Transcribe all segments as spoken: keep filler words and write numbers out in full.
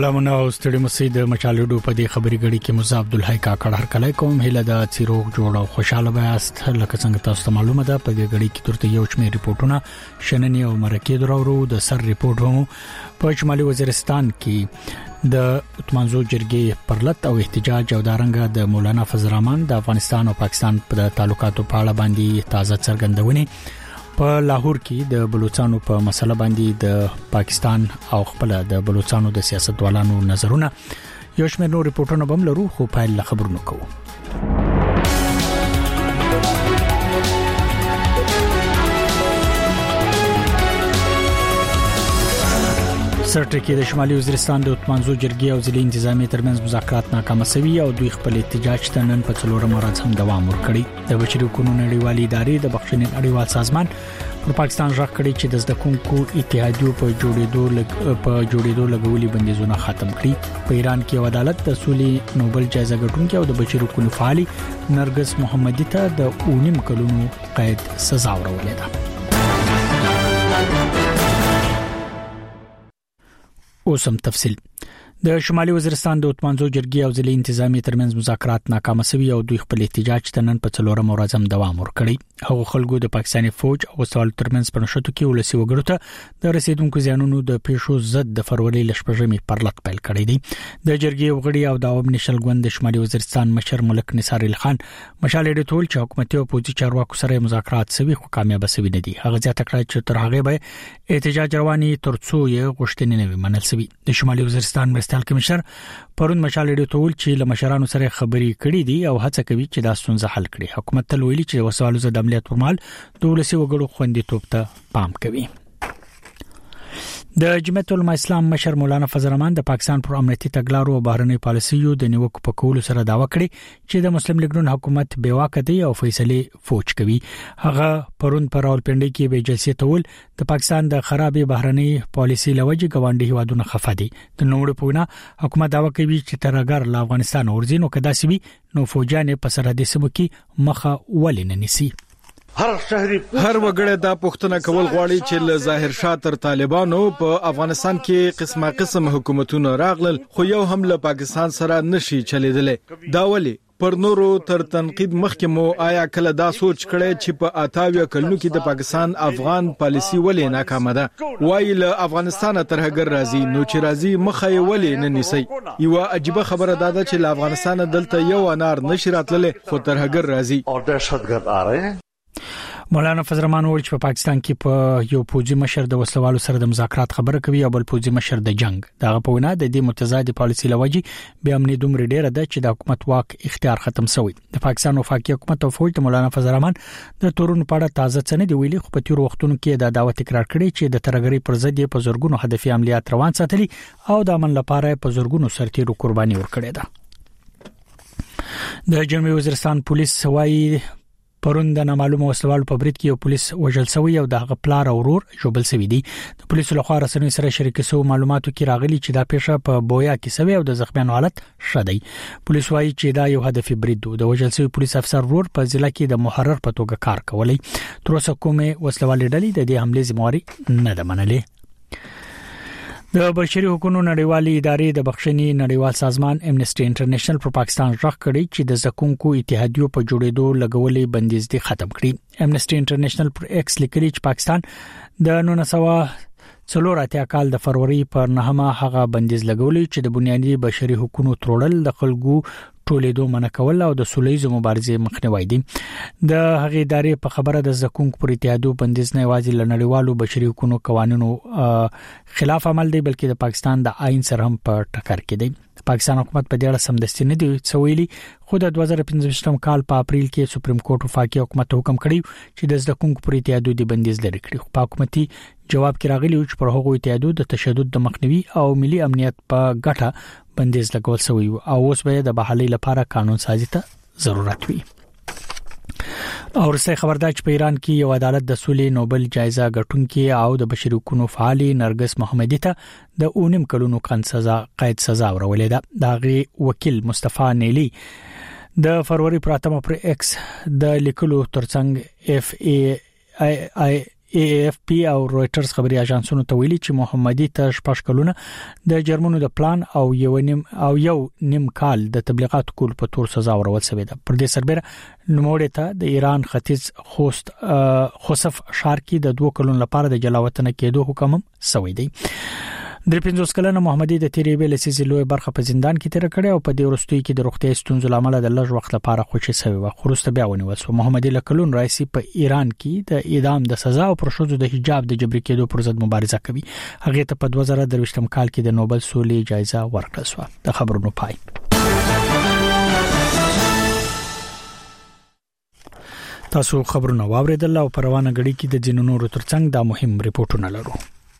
سلامونه او ستړي مسید مچالډو په دې خبري غړي کې موسی عبدالحی کاکړ هر کله کوم هله د چیروک جوړ او خوشاله بیاست لکه څنګه تاسو ته معلومه ده په دې غړي کې ترته یو شمېر ریپورتونه شننې او مرکې درورو د سر ریپورت هم په شمالي وزیرستان کې د اتمانزو جرګې پرلط او احتجاج او دارنګه د مولانا فضل الرحمن د افغانستان او پاکستان په تعلقاتو په اړه باندې تازه څرګندونه په لاهور کې د بلوچستانو په مسله باندې د پاکستان او خپل د بلوچستانو د سیاستوالانو نظرونه یو شمېر نور ریپورتونه بم لرو خو په خبرونو کوو سرټکی د شمالي وزیرستان د اتمانزو جرګې او ځلې انتظامی ترمنځ مذاکرات ناکام شوي او دوی خپل احتجاج ته نن په څلورم ورځ هم دوام ورکړي د بشري حقوقو نړیوالې ادارې د بخښنې نړیوال سازمان پر پاکستان ژغ کړي چې د زدکونکو اتحادیو په جوړېدو لګ په جوړېدو لګولي بندیزونه ختم کړي په ایران کې عدالت د سولې نوبل جایزه ګټونکي او د بشري حقوقو فعالي نرګس محمدي ته د اونیم کلونو قید سزا ورولې ده اوسم تفصیل د شمالي وزیرستان د اتمانزو جرګې او ځلې انتظامی ترمنځ مذاکرات ناکام شوي او دوی خپل احتجاج ته نن په څلورم ورځ هم دوام ورکړي هغه خلکو د پاکستاني فوج او سوال ترمنځ په نشټو کې ولسی وګړو ته د رسیدونکو زیانونو د پیښو ضد د فروری لشپژمې پرلط پیل کړی دی د جرګې وګړي او د عوام نشل ګوند د شمالي وزیرستان مشر ملک نثار الخان مشال ډیټول چې حکومتي او پوزي چارواکو سره مذاکرات شوي خو کامیاب شوي نه دي هغه ځکه چې تر هغه به احتجاج رواني ترڅو یې غوښتنې نه منل شوي د شمالي وزیرستان مرستیال کمشنر پرون مشال ډیټول چې له مشرانو سره خبري کړې دي او هڅه کوي چې دا ستونزه حل کړي حکومت تل ویلي چې وسوالو زده عملیات پر مهال د ولسی وګړو خوندیتوب ته پام کوي د جمعیت العلماء اسلام مشر مولانا فضل الرحمن د پاکستان پر امنیتي تګلارو او بهرنۍ پالیسیو د نیوکو په کولو سره داوا کړی چې د مسلم لیگ نون حکومت بیواکه دی او فیصله فوج کوي هغه پرون پر راولپنډي کې به جلسې تول د پاکستان د خرابې بهرنۍ پالیسي لوجه غونډي هوادونه خفه دي د نوړ پوینا حکومت داوا کوي چې ترګر له افغانستان ورزینو کدا سوي نو فوجان په سرحدي سیمو کې مخه ولې ننسي هر شهري هر وګړی دا پوښتنه کول غواړي چې له ظاهر شاه تر طالبانو په افغانستان کې قسمه قسم حکومتونه راغلل خو یو هم له پاکستان سره نشي چلیدلې دا ولي پر نورو تر تنقید مخکې مو آیا کله دا سوچ کړی چې په اتاویا کلونو کې د پاکستان افغان پالیسی ولې ناکامه ده وایي له افغانستان تر هغه راځي نو چې راځي مخه ولې نه نیسي یو عجیب خبره ده چې له افغانستان دلته یو انار نشي راتللې خو تر هغه راځي او دهشتګرد آره مولانا فضل الرحمن وایي چې په پاکستان کې په یو پوزي مشر د وسلوالو سره د مذاکرات خبره کوي او بل پوزي مشر د جنگ دغه په وینا د دې متضاد پالیسي لوجي به امني دومره ډیره ده چې د حکومت واک اختیار ختم شوی د پاکستان وفاقي حکومت او فوج د مولانا فضل الرحمن د تورون په اړه تازه څه نه دی ویلي خو په تیر وختونو کې دا دعوت تکرار کړی چې د ترګری پر ضد په زورګونو هدفي عملیات روان ساتلي او د امن لپاره په زورګونو سرتیرو قرباني ورکړې ده د جنوبي وزیرستان پولیس وایي پرون د نامعلومه وسلوال په برید کې یو پولیس وژل شوی او د پلار او ورور جوبل شوی دي د پولیسو لخوا رسنۍ سره شریک شو معلوماتو کې راغلي چې دا پیښه په بویا کې شوی او د زخمیانو حالت ښه دی پولیس وایي چې دا یو هدفي برید و د وژل شوی پولیس افسر ورور په ضلع کې د محرر په توګه کار کولی تر اوسه کومه وسلوال ډلې د دې حمله ذمہواری نه ده منلې د بشري حقوقو نړیوالې ادارې د بخښنې نړیوال سازمان امنیسټي انټرنیشنل پر پاکستان ژغ کړی چې د زکونکو اتحادیو په جوړېدو لګولې بندیز دي ختم کړي امنیسټي انټرنیشنل پر ایکس لیکلي چې پاکستان د نولس سوه څلور اتیا کال د فروری پر نهمه هغه بندیز لګولې چې د بنیادي بشري حقوقو تړل د خلکو ټولیدو منع کول او د سولېزو مبارزې مخنیوي دي د هغې ادارې په خبره د زکونکو پر اتحادیو بندیز نه یوازې له نړیوالو بشري حقوقو قوانینو خلاف عمل دی بلکې د پاکستان د آئین سره هم په ټکر کې دی پاکستان حکومت په دې اړه سمدستي نه دی څویلي خو د دوه زره پنځه کال په اپریل کې سپریم کورټ وفاقي حکومت حکم کړی چې د زکونکو پر اتحادیو د بندیز لري کړی خو په حکومتي جواب کې راغلی چې پر هغه اتحادیو د تشدد د مخنیوي او ملي امنیت په ګټه بندیز لګول شوی او اوس به د بحالي لپاره قانون سازي ته ضرورت وي او ورسته خبردار چې په ایران کې یو عدالت د سولې نوبل جایزه ګټونکي او د بشري حقوقو فعالي نرګس محمدي ته د اونیم کلونو قید سزا قید سزا ورولې ده د غي وکیل مصطفی نیلی د فروری پراتمه پر ایکس د لیکلو ترڅنګ اف ای آی ای اف پی او رويټرز خبري اژانسونو ته ویلي چې محمدي ته شپږ کلونه د جرمنو د پلان او یو نیم او یو نیم کال د تبلیغات کول په تور سزا ورول شوې ده. پر دې سربېره نوموړی ته د ایران ختیځ خوست خوسف ښار کې د دوه کلونو لپاره د جلاوطن کېدو حکم شوی دی. د پنځوس کلنه محمدي د تیری ویل سیزي لوی برخه په زندان کې تیر کړی او په دې وروستي کې د روغتي ستونزو لامل د لږ وخت لپاره خوشي شوی و. خروسته بیا ونیول شو. محمدي لکلون رئیسي په ایران کې د اعدام د سزا او پرشودو د حجاب د جبري کېدو پر ضد مبارزه کوي. هغه ته په دوه زره درویشتم کال کې د نوبل سولې جایزه ورکړل شو. د خبرونو پای. تاسو خبرونه واوریدل او پروانه غړي کې د جنونو ترڅنګ دا مهم ریپورتونه لرو.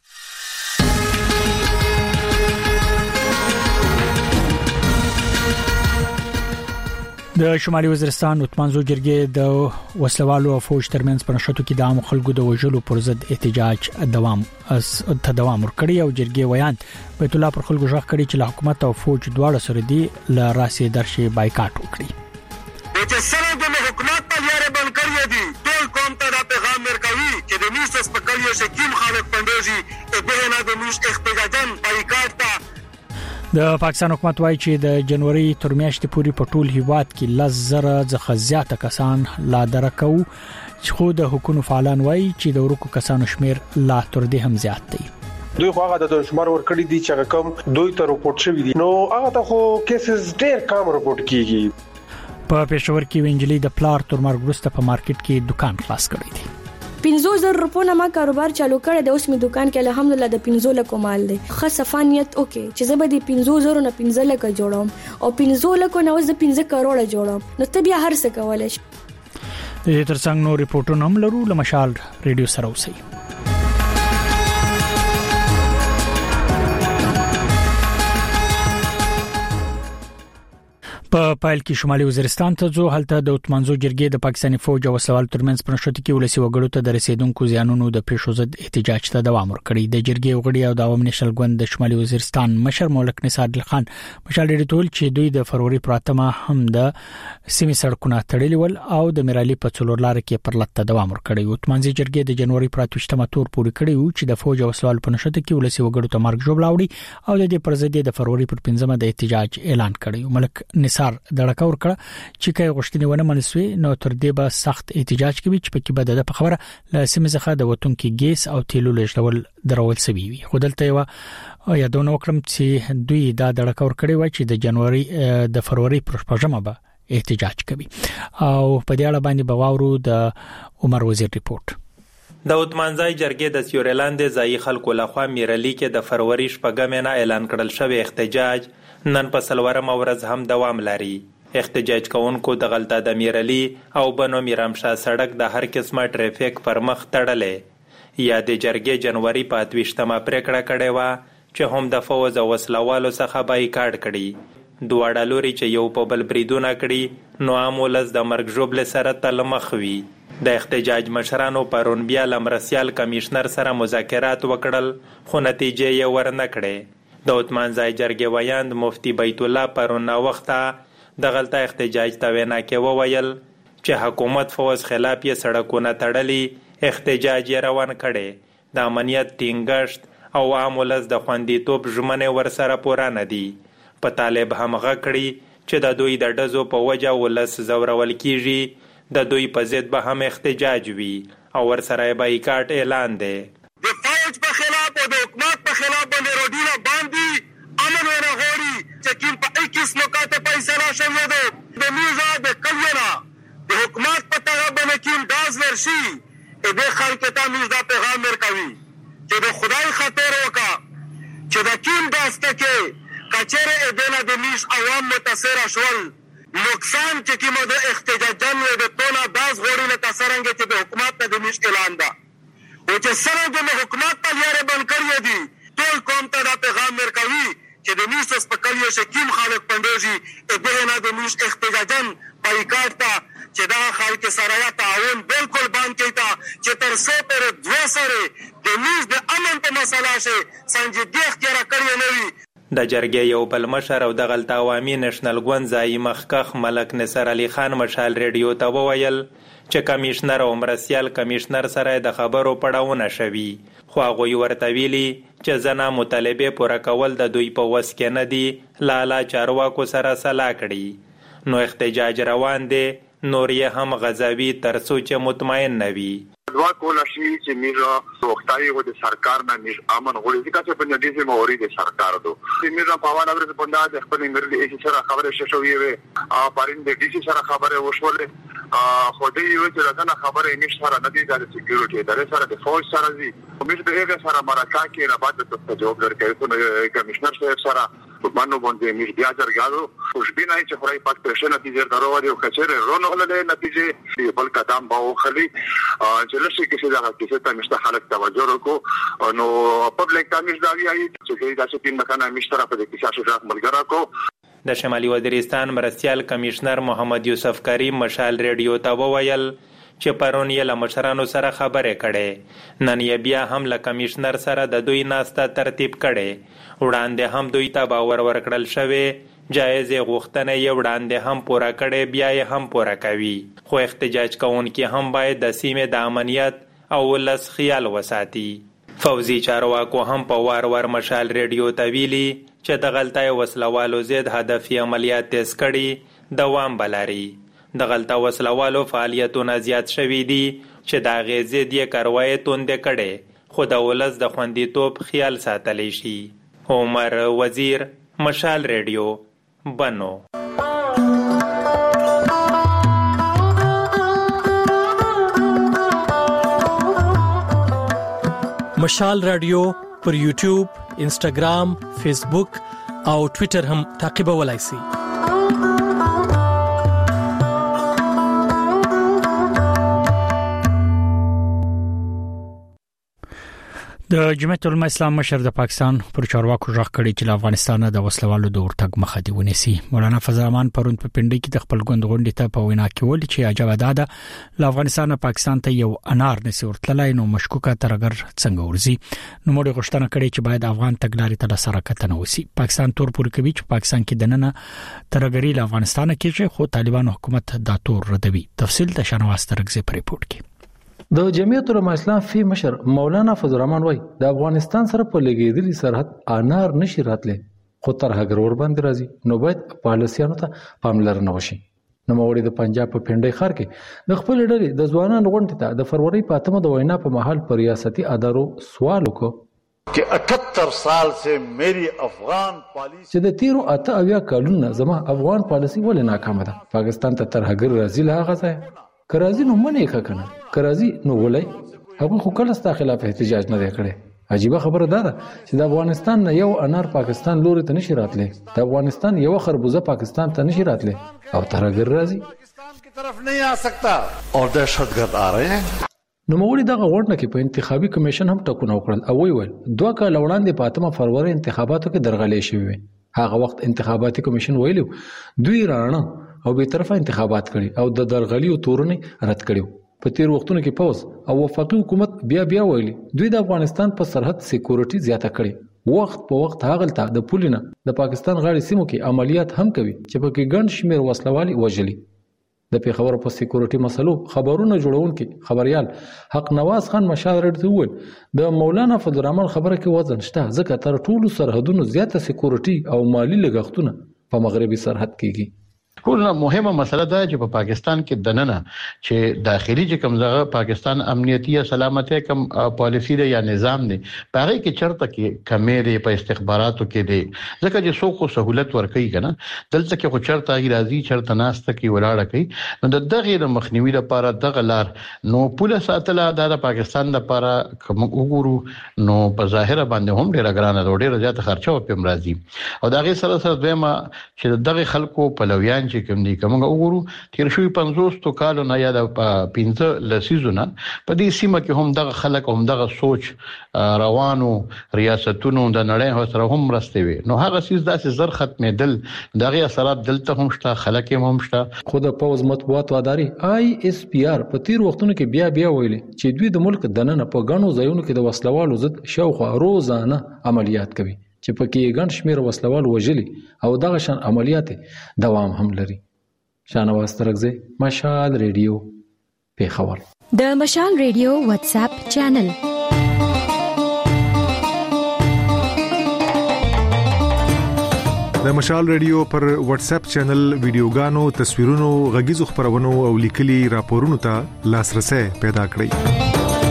د شمالي وزیرستان اتمانزو جرګې د وسلوالو او فوج ترمنځ په نشټو کې د عام خلکو د وژلو پر ضد احتجاج دوام ته دوام ورکړي او جرګې ویان بیت الله پر خلکو ژغ کړي چې حکومت او فوج دواړه سره دي ل راسي درشي بایکاټ وکړي. چې سره د حکومت په لاره بند کړی دي ټول قوم ته دا پیغام ورکوي چې د میشت په کلیو شکیم خالق پندوزي به نه د میشت احتجاجن بایکاټ ته. د پاکستان حکومت وایي چې د جنوري تر میاشتې پورې په ټول هیواد کې لزره ځخه زیاته کسان لا درکو چې خو د حکومت فعالان وایي چې د ورکو کسانو شمیر لا تر دې هم زیات دی. دوی خو هغه د شمار ورکړي دي چې کوم دوی ته رپورټ شوی دي نو هغه ته خو کیسز ډېر کم رپورټ کیږي. په پېښور کې وینجلی د پلار تر مرګ وروسته په مارکیټ کې دکان خلاص کړی دی. پنځه زره روپونه ما کاروبار چالو کړی د اوس می دکان کې الحمدلله د پنځه لکو مال دی. خاص صفانیت اوکي چې زه به د پنځه زره نه پنځه لکه جوړم او پنځه لکو نه اوس د پنځه کروڑه جوړم نو ته بیا هر څه کولای شې. د دې ترڅنګ نو ریپورتونه هم لرو له مشال ریډیو سره اوسئ. په پایل کې شمالي وزیرستان ته ځو هلته د اتمانزو جرګې د پاکستاني فوج او وسلوال ترمنځ په نشټ کې ولسی وګړو ته د رسیدونکو زیانونو د پیښو ضد احتجاج ته دوام ورکړي. د جرګې وګړي او د عوام نشل ګوند د شمالي وزیرستان مشر مولک نثار خان مشال ډېر ټول چې دوی د فروری پراتمه هم د سیمې سړکونه تړلي ول او د میرالي په څلور لار کې پر لټه دوام ورکړي. اتمانزي جرګې د جنوري پراتوشتمه تور پوري کړی و چې د فوج او وسلوال په نشټ کې ولسی وګړو ته مرګ جوړ لاوړي او د دې پر ضد د فروری پر پنځمه د احتجاج اعلان کړی. ملک نثار دړکور چې کای غشتنی ونه منسوي نو تر دې به سخت احتجاج کوي چې پکې به د خبره ل سیمه څخه د وټون کې ګیس او تیلو لږول درول سوي وي. خودلته یو یادونه وکړم چې دوی دا دړکور کړی و چې د جنوري د فروری پر پښمه به احتجاج کوي او په دې اړه باندې بواورو د عمر وزیر ریپورت. د اتمانځای جرګې د سیورلاند ځای خلکو لخوا میرالي کې د فروری شپږم نه اعلان کړل شوی احتجاج نن په سلورم ورځ هم دوام لري. احتجاج کوونکو د غلطه د میرالي او بنو میرامشاه سړک د هر قسمه ټریفیک پر مخ تړلې. یا د جرګې جنوري په اتوشتمه پریکړه کړې و چې هم د فوز او وسلوالو څخه بایکاټ کړي. دواړه لوري چې یو په بل بریدونه کړي نو عامولز د مرګ ژوبل سره تل مخ وي. د احتجاج مشرانو پرون بیا لمرسیال کمشنر سره مذاکرات وکړل خو نتیجه یې ورنه کړې. د اتمانځای جرګې ویاند مفتی بیت الله پرون وخته د غلطه احتجاج ته وینا کې وویل چې حکومت فوز خلاف یې سړکونه تړلي احتجاج یې روان کړي. د امنیت ټینګښت او عام ولس د خوندیتوب ژمنې ورسره پوره نه دي. په طالب هم غږ کړي چې د دوی د ډزو په وجه ولس زورول کیږي. د دوی په ضد به هم احتجاج وي او ورسره بایکاټ اعلان دی. د فوج په خلاف او د حکومت په خلاف باندې روډونه باندې امن ونه غوړي چې کیم په اکیس نکاته فیصله شوی ده. د میزه د کلینا د حکومت په طرف باندې کیم داز ورشي د خلک ته میز دا پیغام ورکوي چې د خدای خاطر وکا چې د کیم داسته کې کچره دنه د میز عوام متاثر شول نقصان چې کیم د احتجاجن و د تونا داز غوړي له تسرنګ چې د حکومت د میز اعلان ده او چې سره د حکومت په لاره بند کړی دي ټول قوم ته دا پیغام ورکوي چې د میشت په کلیو شکیم خالق پندوزي به نه د میشت احتجاجن بایکاټ ته چې دا خلک سره یا تعاون بالکل باندې کیتا چې تر څو پر دوه سره د میشت د امن په مسله شي سنجیدګي اختیار کړی نه وي. د جرګې یو بل مشر او د غلط عوامي نېشنل ګوند ځایي مخکخ ملک نصر علي خان مشال ریډیو ته وویل چې کمیشنر او مرستیال کمیشنر سره د خبرو پړاونه شوي، خو هغوی ورته ویلي چې ځنه مطالبې پوره کول د دوی په وس کې نه دي، لالا چارواکو سره سلا کړي. نو احتجاج روان دی، نور یې هم غځوي تر څو چې مطمئن نه وي. دوا کولا شي چې میرا وختای و د سرکار نه مش امن غوړي ځکه چې په دې سیمه اوري د سرکار دو چې میرا پاوان اوري په پنده د خپل انګرلی هیڅ سره خبره شوي وي ا پارین د دې سره خبره وشولې ا خو دې یو چې راځنه خبره نش سره نه دي د سکیورټي د سره د فوج سره دي مش به هغه سره مرکه کې نه بعد ته جواب درکړي کمشنر صاحب سره باندې باندې مش بیا درګالو خوش بینه چې خوري پات پرشن نتیجه درو ورو کچره رونو له نتیجه بل قدم باو خلی چې لشي کې څه دا چې ته مشته حالت توجه وکړو نو پبلک ته مش دا وی چې دا چې په مکان مشترک په دې کې شاشو ملګرا کو. د شمالي وزیرستان مرستیال کمیشنر محمد یوسف کریم مشال ریډیو ته وویل چې پرون یې له مشرانو سره خبرې کړې، نن یې بیا هم له کمیشنر سره د دوی ناسته ترتیب کړې. وړاندې هم دوی ته باور ورکړل شوی، جایزې غوښتنې یې وړاندې هم پوره کړې، بیا یې هم پوره کوي. خو احتجاج کوونکي هم باید د سیمې د امنیت او ولس خیال وساتي. فوزي چارواکو هم په وار وار مشال ریډیو ته ویلي چې د غلطای وسلوالو ضد هدفي عملیات تیز کړي دوام بلاري. د غلطه وسلوالو فعالیتونه زیات شوي دي چې د هغې ضد یې کاروایې توندې کړې، خو د ولس د خوندیتوب خیال ساتلی شي. عمر وزیر، مشال ریډیو، بنو. مشال رادیو پر یوټیوب، انسټاګرام، فیسبوک او ټوئیټر هم تعقیبولای شئ. د جمعیت العلماء اسلام مشر د پاکستان پر چارواکو ژغ کړي چې افغانستان د وسلوالو د ورتګ مخه دی ونیسي. مولانا فضل الرحمن پرون په پنډي کې د خپل ګوند غونډې ته په وینا کې ویل چې عجبه ده له افغانستان پاکستان ته یو انار نسی ورتلای نو مشکوکه ترګر څنګه ورزي. نو موږ غوښتنه کړې چې باید افغان تګلارې ته سره کتنه وسی. پاکستان تور پور کوي چې پاکستان کې دننه ترګری له افغانستان کې خو طالبان حکومت دا تور ردوي. تفصیل د شنواز ترګزي پر ریپورت کې. د جمعیت العلماء اسلام فی مشر مولانا فضل الرحمن وای د افغانستان سره په لګیدلي سرحد انار نشي راتله، خو تر هغه ور باندې راځي نو باید پالیسیانو ته پاملرنه وشي. نو موړي د پنجاب په پنډي ښار کې د خپل ډلې د ځوانانو غونډې ته د فروری په اتمه د وینا په محل پر ریاستي ادارو سوال وکړ कि अठहत्तर साल से मेरी अफगान पॉलिसी چې د تیرو اته اویا کلونو زما افغان پالیسی ولې ناکامه ده. پاکستان ته تر هغه راځي لا غځه کرازي نو منې ښه کنه کرازي نو ولې هغه خو کله ستا خلاف احتجاج نه دی کړی. عجیبه خبره ده چې د افغانستان نه یو انار پاکستان لوري ته نشي راتلی، د افغانستان یو خربوزه پاکستان ته نشي راتلی او تر هغه راځي पाकिस्तान की तरफ नहीं आ सकता और दहशतगर्द आ रहे हैं. نو موږ دغه غونډه کې په انتخابي کمیشن هم ټاکنه وکړل او ویل دوه کال وړاندې په اتمه فروری انتخاباتو کې درغلې شوې. هغه وخت انتخاباتي کمیشن ویلو دوی رانه او به طرفه انتخابات کړي او د درغلي او تورنې رد کړي. په تیر وختونو کې پوز او وفاقي حکومت بیا بیا ویلي دوی د افغانستان په سرحد سکیورټي زیاته کړي. وخت په وخت هغلته د پولینه د پاکستان غاړي سیمو کې عملیات هم کوي چې په کې ګڼ شمیر وسلوالي وژلي. د پیښور په سکیورټي مسلو خبرونه جوړونکي خبريال حق نواز خان مشال ریډیو ویل د مولانا فضل الرحمن خبره کې وزن شته ځکه تر ټولو سرحدونو زیاته سکیورټي او مالی لګښتونه په مغربي سرحد کېږي. ټول مهمه مسله ده چې په پاکستان کې دننه چې داخلي چې کوم ځای پاکستان امنیتي یا سلامتي کوم پالیسی دی یا نظام دی هغه کې چرته کې کمې دی په استخباراتو کې دی ځکه چې څوک سہولت ورکړي کنه دلته کې خو چرته راځي چرته ناشته کې ولاړه کوي نو د دغه د مخنیوي لپاره دغه لار نو پولیس ساتل د پاکستان لپاره کوم وګورو نو په ظاهر باندې هم ډیره ګرانه ډیره زیاته خرچه او پم راځي او دغه سره سره دویمه چې دغه خلکو په لویان چې کوم دي کومه وګورو تیر شوی پنځوس تو کالو نه یا د پنځه لسیزونه په دې سیمه کې هم دغه خلک هم دغه سوچ روانو ریاستونو د نړۍ سره هم راسته وي نو هغه سیس داسې زر ختمېدل دغه اثرات دلته هم شته خلک هم شته. خو د پوز مطبوعات واداري آی اس پی آر په تیر وختونو کې بیا بیا ویلي چې دوی د ملک دننه په غنو ځایونو کې د وسلوالو ضد شاوخوا روزانه عملیات کوي چې پکې ګڼ شمېر وسلوال وژلي او دغه شان عملیات دوام هم لري. شانواز ترغزی، مشال ریډیو، پیښور. د مشال ریډیو واتس اپ چینل. د مشال ریډیو پر واتس اپ چینل ویډیوګانو، تصویرونو، غږیزو خبرونو او لیکلي راپورونو ته لاسرسي پیدا کړئ.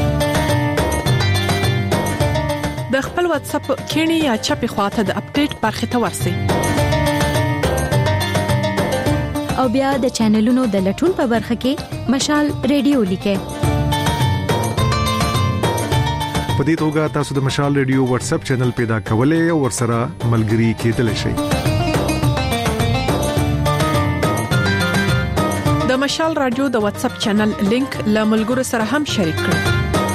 د خپل واتس اپ کینی یا چپی خواته د اپډیټ برخه ته ورسئ. او بیا د چینلونو د لټون په برخه کې مشال ریډیو لیکئ. په دې توګه تاسو د مشال ریډیو واتس اپ چینل پیدا کولای او ورسره ملګري کېدلی شئ. د مشال رادیو د واتس اپ چینل لینک له ملګرو سره هم شریک کړئ.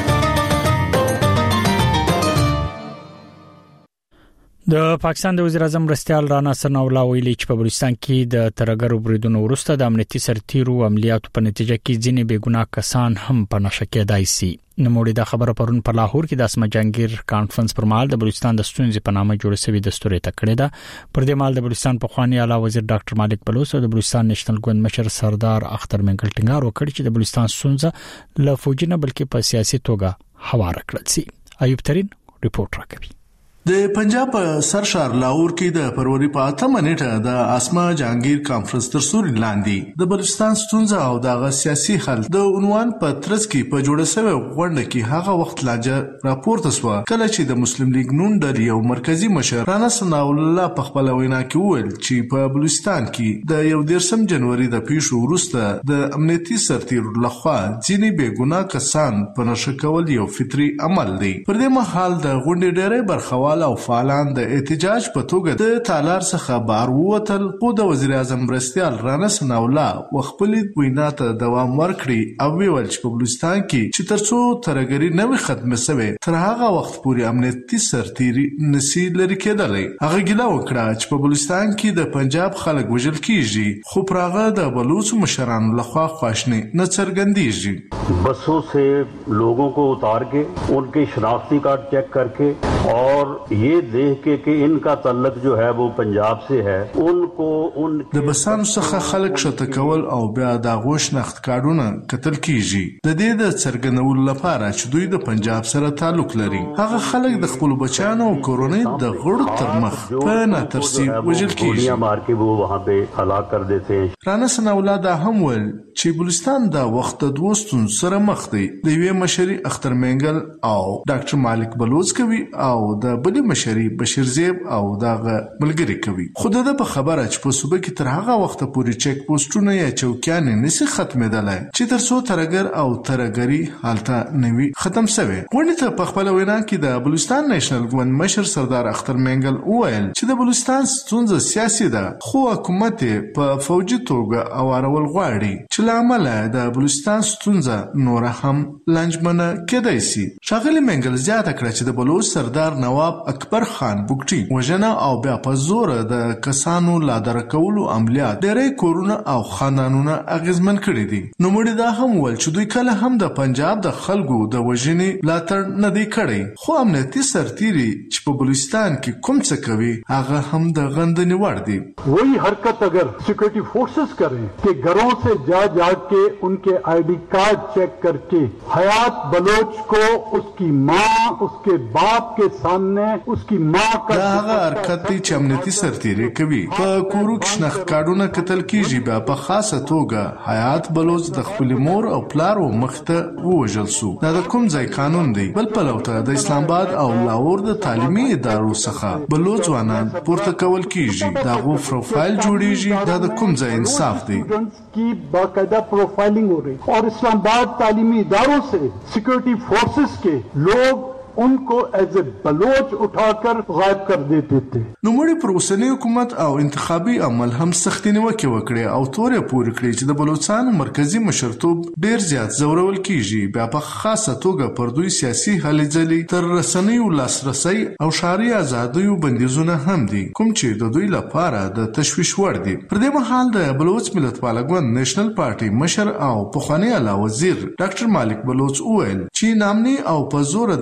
د پاکستان د وزیر اعظم مرستیال رانا سناولا ویلي چې په بلوچستان کې د ترګرو بریدونو وروسته د امنیتي سرتیرو عملیاتو په نتیجه کې ځینې بېګناه کسان هم په نشه کېدای شي. نوموړي دا خبره پرون په لاهور کې د اسمه جهانگیر کانفرنس پر مهال د بلوچستان د ستونزې په نامه جوړ شوی دستور ته کړی دا. پر دې مهال د بلوچستان پخوانی اعلی وزیر ډاکټر مالک بلوچ او د بلوچستان نېشنل ګوند مشر سردار اختر منګل ټینګار وکړ چې د بلوچستان ستونزه له فوجي نه بلکې په سیاسي توګه هواره کړل شي. ایوب ترين ریپورت راکوي. د پنجاب سرشار لاهور کې د فروری په اتمه نیټه د اسمه جهانگیر کانفرنس تر سوري لاندې د بلوچستان ستونزه او د سیاسي حل د عنوان په ترڅ کې په جوړه شوی غونډه کې هغه وخت لاجه راپورته شو کله چې د مسلم لیگ نون د یو مرکزی مشر رانا سناولا په خپل وینا کې وویل چې په بلوچستان کې د یو دیرشم جنوري د پیښو وروسته د امنیتي سرتیرو لخوا ځینې بېګناه کسان په نشه کول یو فطري عمل دی. پر دې مهال د غونډې ډېرې برخوال او فعالان د احتجاج په توګه د تالار څخه بهر ووتل، خو د وزیر اعظم مرستیال رانا سناولا خپل وینا ته دوام ورکړي او ویل چې په بلوچستان کې چې ترڅو ترګری نه وي ختمه شوی تر هغه وخت پورې امنیتي سرتیري نسی لري کېدلی. هغه ګیله وکړه چې په بلوچستان کې د پنجاب خلک وژل کیږي خو پراغه د بلوچ مشرانو لخوا خواشنی نه څرګندېږي. बसों से लोगों को उतार के उनके शनाख्ती कार्ड चेक करके और ये देख के कि इनका तल्लक जो है वो पंजाब से है उनको उन د بسانو څخه خلک شته کول او بیا د غوښ نخت کارونه قتل کیږي د دې د څرګندولو لپاره چې دوی د پنجاب سره تعلق لري. هغه خلک د خپل بچانو او کورونی د غړو تر مخ په ناترسي وژل کیږي مار کے وہ وہاں پہ هلاک کر دیتے ہیں. رانا سناولا دا هم ول چې بلوچستان د وخت د دوستون سره مخ دی. د یوې مشري اختر منګل او ډاکټر مالک بلوچ کوي او د بلې مشري بشیر زیب او دغه ملګری کوي. خو د په خبره چې په صوبه کې تر هغه وخت پورې چیک پوسټونه یا چوکیان نسی ختمېدلای چې تر څو ترګر او ترګری حالت نوي ختم شوه. غونډه ته په خپل وینا کې د بلوچستان نېشنل ګوند مشر سردار اختر منګل وویل چې د بلوچستان ستونزه سیاسي ده خو حکومت په فوجي توګه اوارول غواړي چې لامل د بلوچستان ستونزه نور هم لنجمنه کېدای شي. شاغلی منګل زیاته کړه چې د بلوچ سردار نواب اکبر خان بوکټي وژنه او بیا په زور د کسانو لادر کولو عملیات ډېرې کورونه او خاندانونه اغیزمن کړي دي. نو مړي دا هم ول چې دوی کله هم د پنجاب د خلکو د وژنې لاتړ نه دی کړی خو امنیتي سرتیري چې په بلوچستان کې کوم څه کوي هغه هم د غندنې وړ دي. وہی حرکت اگر سیکورٹی فورسز کریں کہ گھروں سے جا جا کے ان کے آئی ڈی کارڈ چیک کر کے حیات بلوچ کو اس کی ماں اس کے باپ کے سامنے اس کی ماں کا دا هغه حرکت دی چې امنیتي سرتیري کوي. په کورو کې شنخ کارډونه قتل کیږي بیا په خاصه توګه حیات بلوچ د خپل مور او پلار و مخته وژل شو. دا د کوم ځای قانون دی؟ بل پلوته د اسلام آباد او لاهور د تعلیمي ادارو څخه بلوچ ځوانان پورته کول کیږي. دا غو پروفایل جوړیږي. دا د کوم ځای انصاف دی؟ کی باقاعدہ پروفائلنگ ہو رہی اور اسلام آباد تعلیمی اداروں سے سیکورٹی فورسز کے لوگ ان کو ایز اے بلوچ اٹھا کر غائب کر دیتے تھے. نو مړي پر اوسنی حکومت او انتخابي عمل هم سختي نیوکه وکړي او تورې پورې کړي چې د بلوچستان مرکزی مشرتوب ډیر زیات زورول کیږي. بیا په خاصه توګه پر دوی سیاسي هلې ځلې تر رسنیو لاسرسي او شاري ازادیو بندیزونه هم دي کوم چې د دوی لپاره د تشویش وړ دي. پر دې مهال د بلوچ ملتپال ګوند نېشنل پارټي مشر او پخوانی اعلی وزیر ډاکټر مالک بلوچ وویل چې نامني او په زور د کسان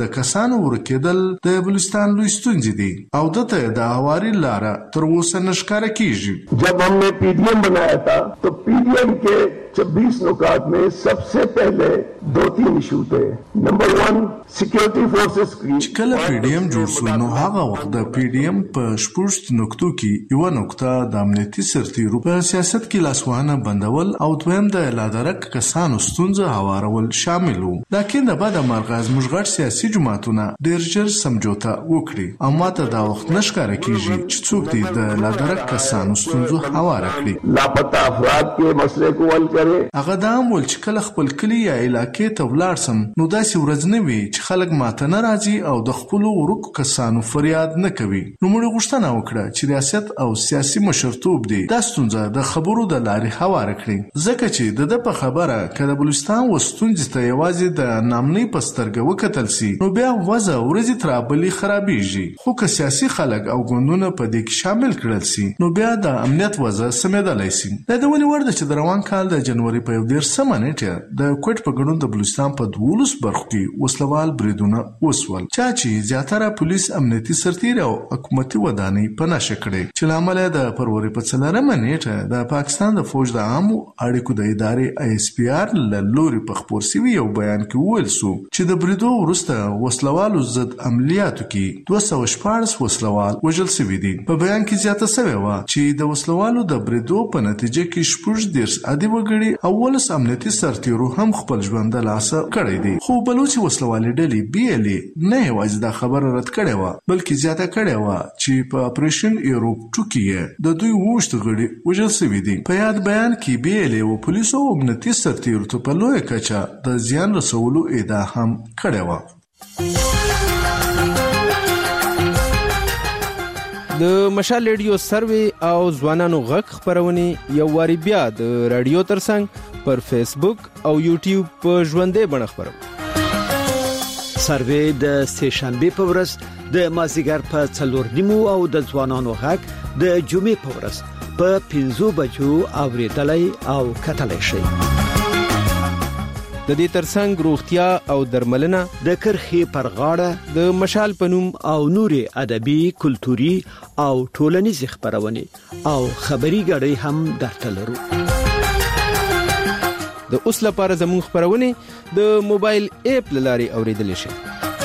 کسانو ورکېدل د بلوچستان لوی ستونزې دي او دته د هواري لاره تر اوسه نشکاره کیږي. जब हमने पीडीएम बनाया था तो पीडीएम के छब्बीस नुकात में सबसे पहले दो तीन इशू थे. नंबर वन सिक्योरिटी फोर्सेस की कल पीडीएम جوړ شو نو هغه وخت د پीडीएम په شپږ نقطو کې یو نقطه د امنیتي سرتیرو په سیاست کې لاسوهنه بندول او دویم د لادرک کسانو ستونزه هوارول شامل وو. لکه د بعد مرغاز مشغړ سیاسي جماعتونه ډیر ژر سمجوته وکړي اما ته دا وخت نشکاره کیږي چې څوک دې د لادرک کسانو ستونزه هوار کړي. لاپتا افراد کے مسئلے کو حل کرے. هغه دا مول چې کله خپل کلی یا علاقې ته ولاړ سم نو داسې ورځ نه وي چې خلک ماته نه راځي او د خپل ورکو کسانو فریاد نه کوي. نو موږ غوښتنه وکړه چې ریاست او سیاسي مشرتوب دی دا ستونزه د خبرو د لارې هوار کړي ځکه چې د د په خبره کله بلوچستان وستونځ ته یوازې د نامنۍ پسترګه وکتل سي نو بیا وځه ورځي ترابلی خرابېږي. خو که سیاسي خلک او ګوندونه په دې کې شامل کړل سي نو بیا د امنیت وځه سمېدلای سي. دا د ونی ورده چې د روان کال د جنوري په یو ډیر سمه نیټه د کوټ په ګډون د بلوچستان په دولس برخو کې وسلوال بریدونه وسول چا چې زیاتره پولیس امنیتي سرتیر او حکومتي ودانۍ په نشه کړې چې لامل د فروری په څلورمه نیټه د پاکستان د فوج د عامو اړیکو د ادارې آی اس پی آر له لوري په خبر سوي یو بیان کې ویل سو چې د بریدو وروسته وسلوالو ضد عملیاتو کې دوه سوه شپاړس وسلوال وژل شوي دي. په بیان کې زیاته شوې وه چې د وسلوالو د بریدو په نتیجه کې شپږ دېرش عادي وګړي او ولس امنیتي سرتیرو هم خپل ژوند د لاسه کړی دی. خو بلوچي وسلوالې ډلې بي ال نه یوازې دا خبره رد کړې وه بلکې زیاته کړې وه چې په اپریشن ایروب ټو کې د دوی اووه غړي وژل شوي دي. په یاد بیان کې بي ال او پولیسو او امنیتي سرتیرو ته په لویه کچه د زیان رسولو ادعا هم کړې وه. د مشال ریډیو سروي او ځوانانو غږ خبرونه یو واری بیا د رادیو ترڅنګ پر فیسبوک او یوټیوب په ژوندې بڼه خبرو. سروي د سه شنبه په ورځ د مازیګر په څلور نیمو او د ځوانانو غږ د جمعې په ورځ په پنځو بجو اوریدلای او کتلای شي. د دې ترڅنګ روغتیا او درملنه د کرخي پر غاړه د مشال پنوم او نوري ادبي کلتوري او ټولنیز خبرونه او خبري غړي هم درته لرو. د اوس لپاره زموږ خبرونه د موبایل اپ لاري اوریدل شي.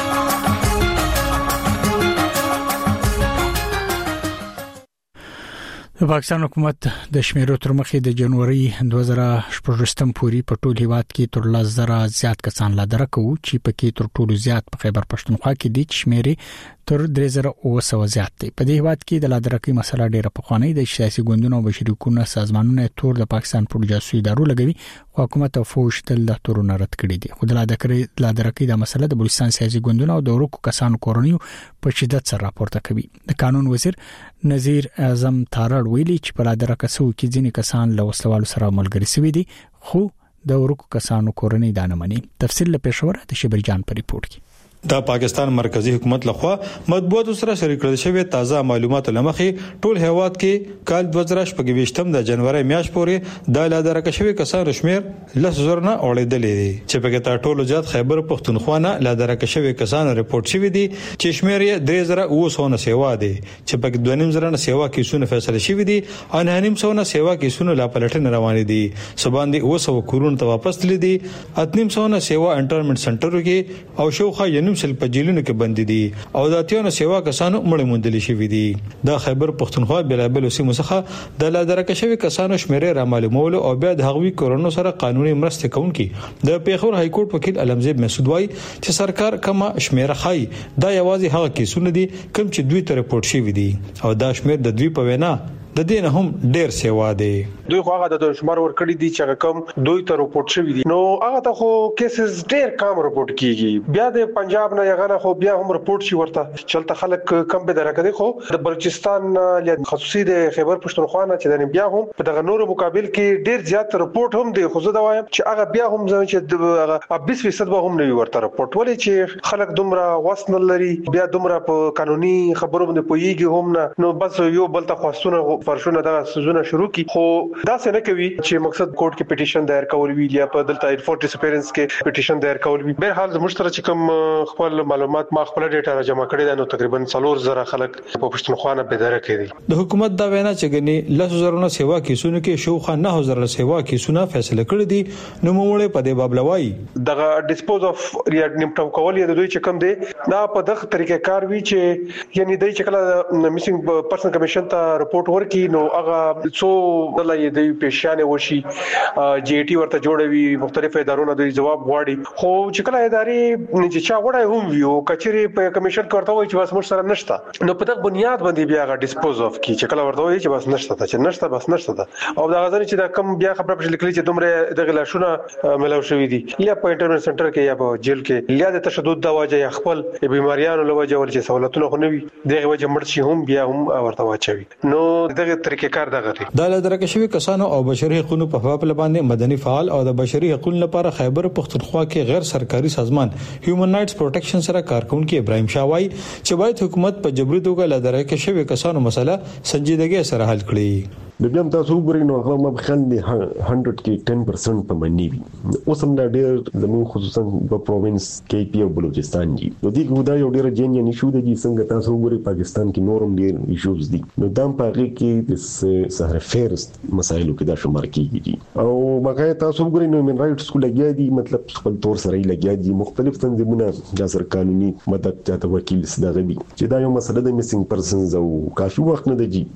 د پاکستان حکومت د شمیرو تر مخې د جنوري دوه زره شپږم پورې په ټول هیواد کې تر لس زره زیات کسان لا درکو چې پکې تر ټولو زیات په خیبر پښتونخوا کې دي چې شمیرې تر درې زره اوه سوه زیات دي. په دې هیواد کې د لا درکې مسله ډیره پخوانی د سیاسي ګوندونو او بشري حقوقو سازمانونو تور د پاکستان پر جاسوسي ادارو لګوي خو حکومت او فوج تل د تورونو رد کړی دي. خو د لا درکې لا درکې د مسله د بلوچستان سیاسي ګوندونو او د ورکو کسانو کورنیو په شدت سره راپورته کوي. د قانون وزیر نذیر اعظم تارړ ویلي چې په لا درکه سو کې ځینې کسان له وسلوالو سره ملګری شوي دي خو د ورکو کسانو کورنۍ دا نه مني. تفصیل له پېښور د شبر جان په ریپورت کې. د پاکستان مرکزی حکومت لخوا مطبوعاتو سره شریک کړل شوی تازه معلوماتو لمخې ټول هیواد کې کال دوه زره شپږم د جنوري میاشت پورې د لادرکه شوی کسانو شمیر لس زره نه اوړېدلې دي چې په کې تر ټولو زیات خیبر پښتونخوا نه لادرکه شوی کسانو ریپورت شوی دي چې شمیر یې درې زره اوه سوه نه سیوا دي چې په کې دوه نیم زره نه سیوا کیسونه فیصله شوی دي او نه نیم سوه نه سیوا کیسونه لا پلټنه روان دي. سبان دي اوه سوه کورونه ته واپس تللي دي اته نیم سوه نه سیوا انټرمنټ سنټرو کې او شوخه ینیم سل په جیلونو کې بند دي او د اتیانو سیوا کسانو مړ موندل شوی دي. د خیبر پښتونخوا بلابل سیمو څخه د لادرکه شوی کسانو شمیرې را معلومول او بیا د هغوی کورونو سره قانوني مرسته کوونکي د پیښور های کورټ وکیل علمزیب مسعود وای چې سرکار کما شمیره خای دا یوازې هغه کیسونه دي کوم چې دوی ته رپورټ شوی دي او دا شمیر د دوی په وینا د دین هم ډیر سیوا دي. دوی خو هغه د شمار ور کړی دي چې کوم دوی ته رپورټ شوی دي نو هغه ته خو کیسز ډیر کم رپورټ کیږي. بیا د پنجاب نه یغه خو بیا هم رپورټ شي ورته چلته خلک کم به درکې خو د بلوچستان له خصوصي د خیبر پښتونخوا نه چې بیا هم په دغه نورو مقابل کې ډیر زیات رپورټ هم دی خو زه دا وایم چې هغه بیا هم ځکه چې بیس فیصد به هم نه ورته رپورټ ولې چې خلک دومره وسن لري بیا دومره په قانوني خبرو باندې پويږي هم نه نو بس یو بل ته خواستونه سفارشونه د سوزونه شروع کی خو دا څه نه کوي چې مقصد کورټ کې پټیشن دایر کول وی یا په دلته انفورټ ډیسپیرنس کې پټیشن دایر کول وی به حال زموږ سره چې کوم خپل معلومات ما خپل ډیټا را جمع کړی دا نو تقریبا څلور زره خلک په پښتونخوا نه بيداره کړي د حکومت دا وینا چې غني لس زرونه سیوا کیسونو کې شوخه نه زره سیوا کیسونه فیصله کړی دي نو موږ په دې باب لوي دغه ډیسپوز اف ریاډنیمټو کول یا د دوی چې کوم دی دا په دغه طریقې کار وی چې یعنی دای چې کله میسنګ پرسن کمیشن ته رپورټ ورکړي نو هغه څو دلای د پیشانه وشي جی ټي ورته جوړوي مختلف ادارونو د جواب غواړي خو چې کله ادارې چې چا وړای هم ویو کچري په کمیشن کوړته وای چې بس موږ سره نشته نو په دغه بنیاد باندې بیا هغه ډیسپوز اف کی چې کله ورته وای چې بس نشته چې نشته بس نشته او دا غزنه چې دا کم بیا خبره په لیکلي چې دومره دغه لاشونه ملو شوې دي یا په انټرنیشنل سنټر کې یا په جیل کې یا د تشدد د واجه یا خپل بیماریانو له وجه ول چې سہولتونه خو نه وي دغه وجه مرشي هم بیا هم ورته واچوي نو دغه طریقې کار دغه دی د لدرکه شوی کسانو او بشري حقوقو په حواله باندې مدني فعال او د بشري حقوقو لپاره خیبر پختونخوا کې غیر سرکاري سازمان هیومن رائټس پروټیکشن سره کارکونکو ابراهيم شاوای چې باید حکومت په جبري توګه لدرکه شوی کسانو مسله سنجیدګي سره حل کړي د بیا تاسو وګورئ نو هغه ما خیال دی هندرد کې ټن پرسنټ په منی وي اوس هم دا ډېر زموږ خصوصا په پروینس کې پی او بلوچستان دي نو دغه خدای یو ډېر جنین ایشو دی څنګه تاسو وګورئ پاکستان کې نورم ډېر ایشوز دي نو دا په هغه کې د سهار فیرست مسایلو کې دا شمار کیږي او مګر تاسو وګورئ نو من رائټس کو لګیا دي مطلب خپل تور سره لګیا دي مختلف تنظیمونه د سر قانوني مدد ته وکیل صدغه دي چې دا یو مسله د میسنګ پرسنز او کافي وخت نه دی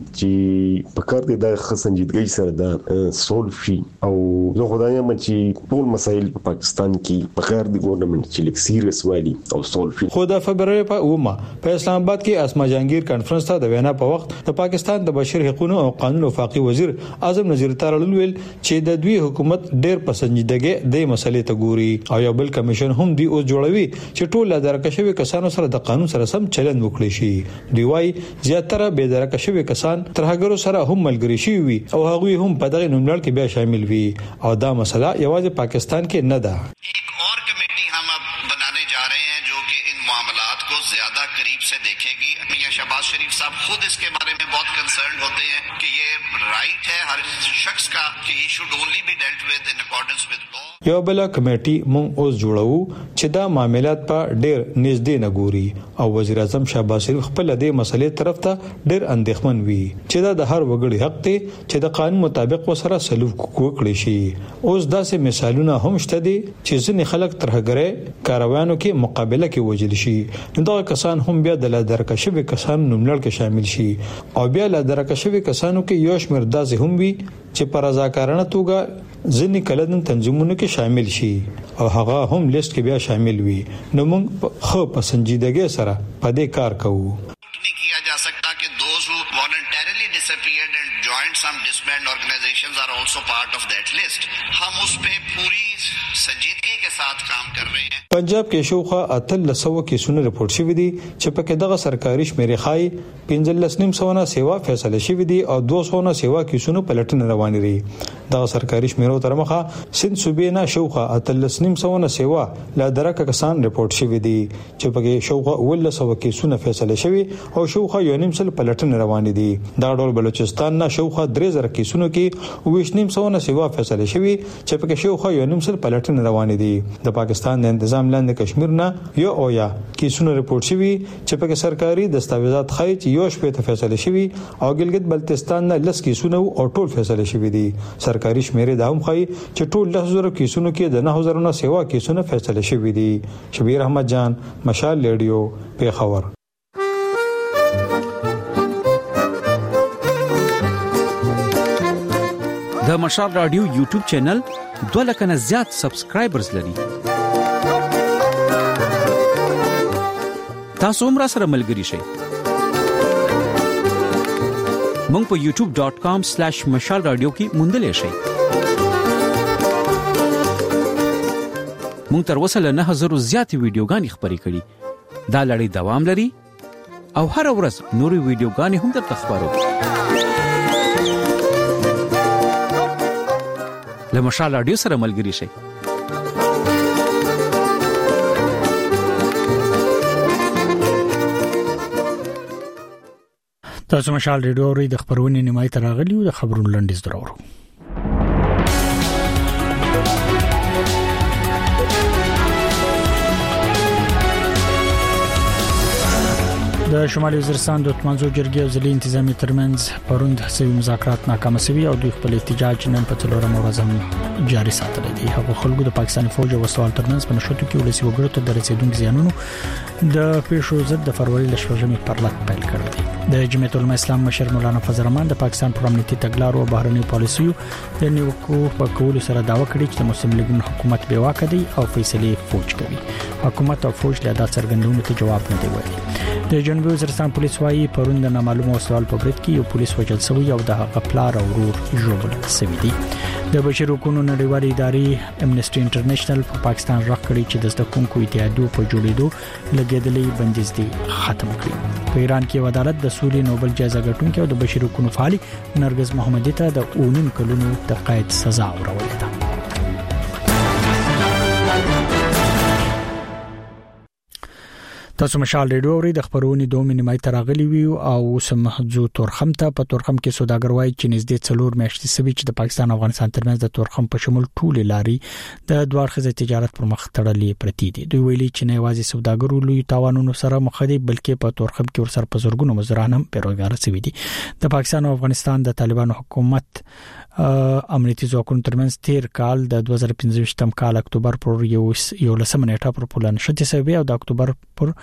چې په کار دی خسنجیدګي سره دا سولف شي او زه خدای یم چې ټول مسایل په پاکستان کې په خیر دی ګورنمنت چې لیک سیریس والی او سولف شي خو د فبرवरी په اومه په اسلام آباد کې اسما جهانگیر کانفرنس ته د وینا په وخت د پاکستان د بشري حقوقو او قانون وفاقي وزیر اعظم نذیر تارړل ویل چې د دوی حکومت ډېر پسندیدګي د مسلې ته ګوري او یو بل کمیشن هم دی او جوړوي چې ټول لدرکه شوی کسانو سره د قانون سره سم چلند وکړي شي دی وايي زیاتره به درکه شوی کسان ترهګرو سره هم ملګری شي وي او هغوی هم په دغه نوملړ کې بیا شامل وي او دا مسله یوازې پاکستان کې نه ده ایک اور کمیٹی ہم اب بنانے جا رہے ہیں جو کہ ان معاملات کو زیادہ قریب سے دیکھے گی میاں شہباز شریف صاحب خود اس کے بارے میں بہت کنسرنڈ ہوتے ہیں کہ یہ رائٹ ہے ہر شخص کا کہ ہی شوڈ اونلی بی ڈیلٹ ود ان اکارڈنس ود لا یو بل کمیټي مونږ اوس جوړو چې دا معاملات په ډېر نږدې نه ګوري او وزیر اعظم شهباز شریف خپل دې مسلې طرف ته ډېر اندېښمن وي چې دا د هر وګړي حق دی چې د قانون مطابق وسره سلوک وکړي شي اوس داسې مثالونه هم شته دي چې ځینې خلک ترهګرۍ کاروانو کې مقابله کې وجل شي نو دا کسان هم بیا د لدرکه شوی کسان نوملړ کې شامل شي او بیا لدرکه شوی کسانو کې یو شمېر داسې هم وي چې پر رضاکارانه توګه ځینې کلدن تنظیمونو کې شامل شي او هغه هم لیست کې بیا شامل وي نو موږ خو په سنجیدګۍ سره په دې کار کوو नहीं किया जा सकता कि those who voluntarily disappeared and joined some disbanded organizations are also part of that list हम उस पे पूरी संजीदगी के साथ काम कर रहे हैं پنجاب کې شوخه اتل لسو کیسونه رپورټ شوې دي چې په کې دغه سرکاري شمیرې خای پنځلس نیم سونه سیوا فیصله شوې دي او دوه سونه سیوا کیسونه پلټن روان دي دغه سرکاري شمیرو تر مخه سند صوبې نه شوخه اتل نیم سونه سیوا لا درکه کسان رپورټ شوې دي چې په کې شوخه ول سو کیسونه فیصله شوې او شوخه یو نیم سل پلټن روان دي دا ډول بلوچستان نه شوخه درې زره کیسونه کې ویش نیم سونه سیوا فیصله شوې چې په کې شوخه یو نیم سل پلټن روان دي د پاکستان د تنظیم لاندې کشمیر نه یو او یا کیسونه رپورټ شوی چې په سرکاري دستاویزات خای چې یو شپه ته فیصله شوی او ګلګت بلتستان نه لس کیسونه او ټول فیصله شوی دي سرکاري شمیرې دا هم خای چې ټول لس زره کیسونو کې د نه زره نه سیوا کیسونه فیصله شوی دي شبیر احمد جان مشال ریډیو پیښور د مشال رادیو یوټیوب چینل دوه لک نه زیات سبسکرایبرز لري تاسو هم را سره ملګري شئ مونږ په یوټیوب ډاٹ کام سلیش مشال رادیو کې موندلې شئ مونږ تر اوسه له نه هزار زیات ویډیوګانې خپرې کړي دا لړۍ دوام لري او هر ورځ نوري ویډیوګانې هم درته خبرو له مشال رادیو سره ملګري شئ تاسو مشال ریډیو د خبرونې نیمای تر غلیو د خبرونو لنډیز درورو. د شمالي وزیرستان د اتمانزو جرګې او ځلې انتظامی ترمنځ پروند حسابي مذاکرات ناکام شوي او دوی خپل احتجاج نن په څلورم ورځ هم جاري ساتل دي. هغه خلکو د پاکستان فوج او سوال ترمنځ په نشټو کې ولسی وګړو ته د رسیدونکو زیانونو د پیښو ضد د فروری ل شپږمې پرلط پیل کړی دی. د جمعیت العلماء اسلام مشر مولانا فضل الرحمن د پاکستان پر امنیتي تګلارو او بهرنی پالیسیو د نیوکو په کولو سره داوا کړی چې مسلم لیګ حکومت بې واکه دی او فیصله فوج کوي. حکومت او فوج له دا څرګندونو ته جواب نه دی ویلي. د جنوبي وزیرستان پولیس وايي پروند نامعلومه وسوال په برید کې یو پولیس وژل شوی او د هغه پلار او ورور ژوبل شوی دي. د بشري حقوقو نړیوالې ادارې امنیسټي انټرنیشنل په پاکستان راغ کړی چې د زدهکونکو اتحادیو په جوړېدو لګیدلې بندیز دي ختم کړي. په ایران کې عدالت د سولې نوبل جایزه ګټونکي او د بشري حقوقو فعال نرګس محمدي ته د اونم کلونو د قید سزا ورولې ده. تاسو مشال ریډیو ری د خبرونې دوه نیمای تراغلی وی او سمحجو تورخم ته په تورخم کې سوداګر وای چې نږدې څلور میاشتې سوي چې د پاکستان او افغانستان ترمنځ د تورخم په شمول ټول لاري د دوه خزه تجارت پر مخ تړلې پرتی دي. دوی ویلي چې نه یوازې سوداګرو لوی تاوانونو سره مخ دي بلکې په تورخم کې ورسره په زورګونو مزران هم پیروګار سوي دي. د پاکستان او افغانستان د طالبانو حکومت امنیتي ځواکونو ترمنځ تیر کال د دوه زره پنځه کال اکتوبر پر یو یو لسمه نیټه پر پلان شته سوي او د اکتوبر پر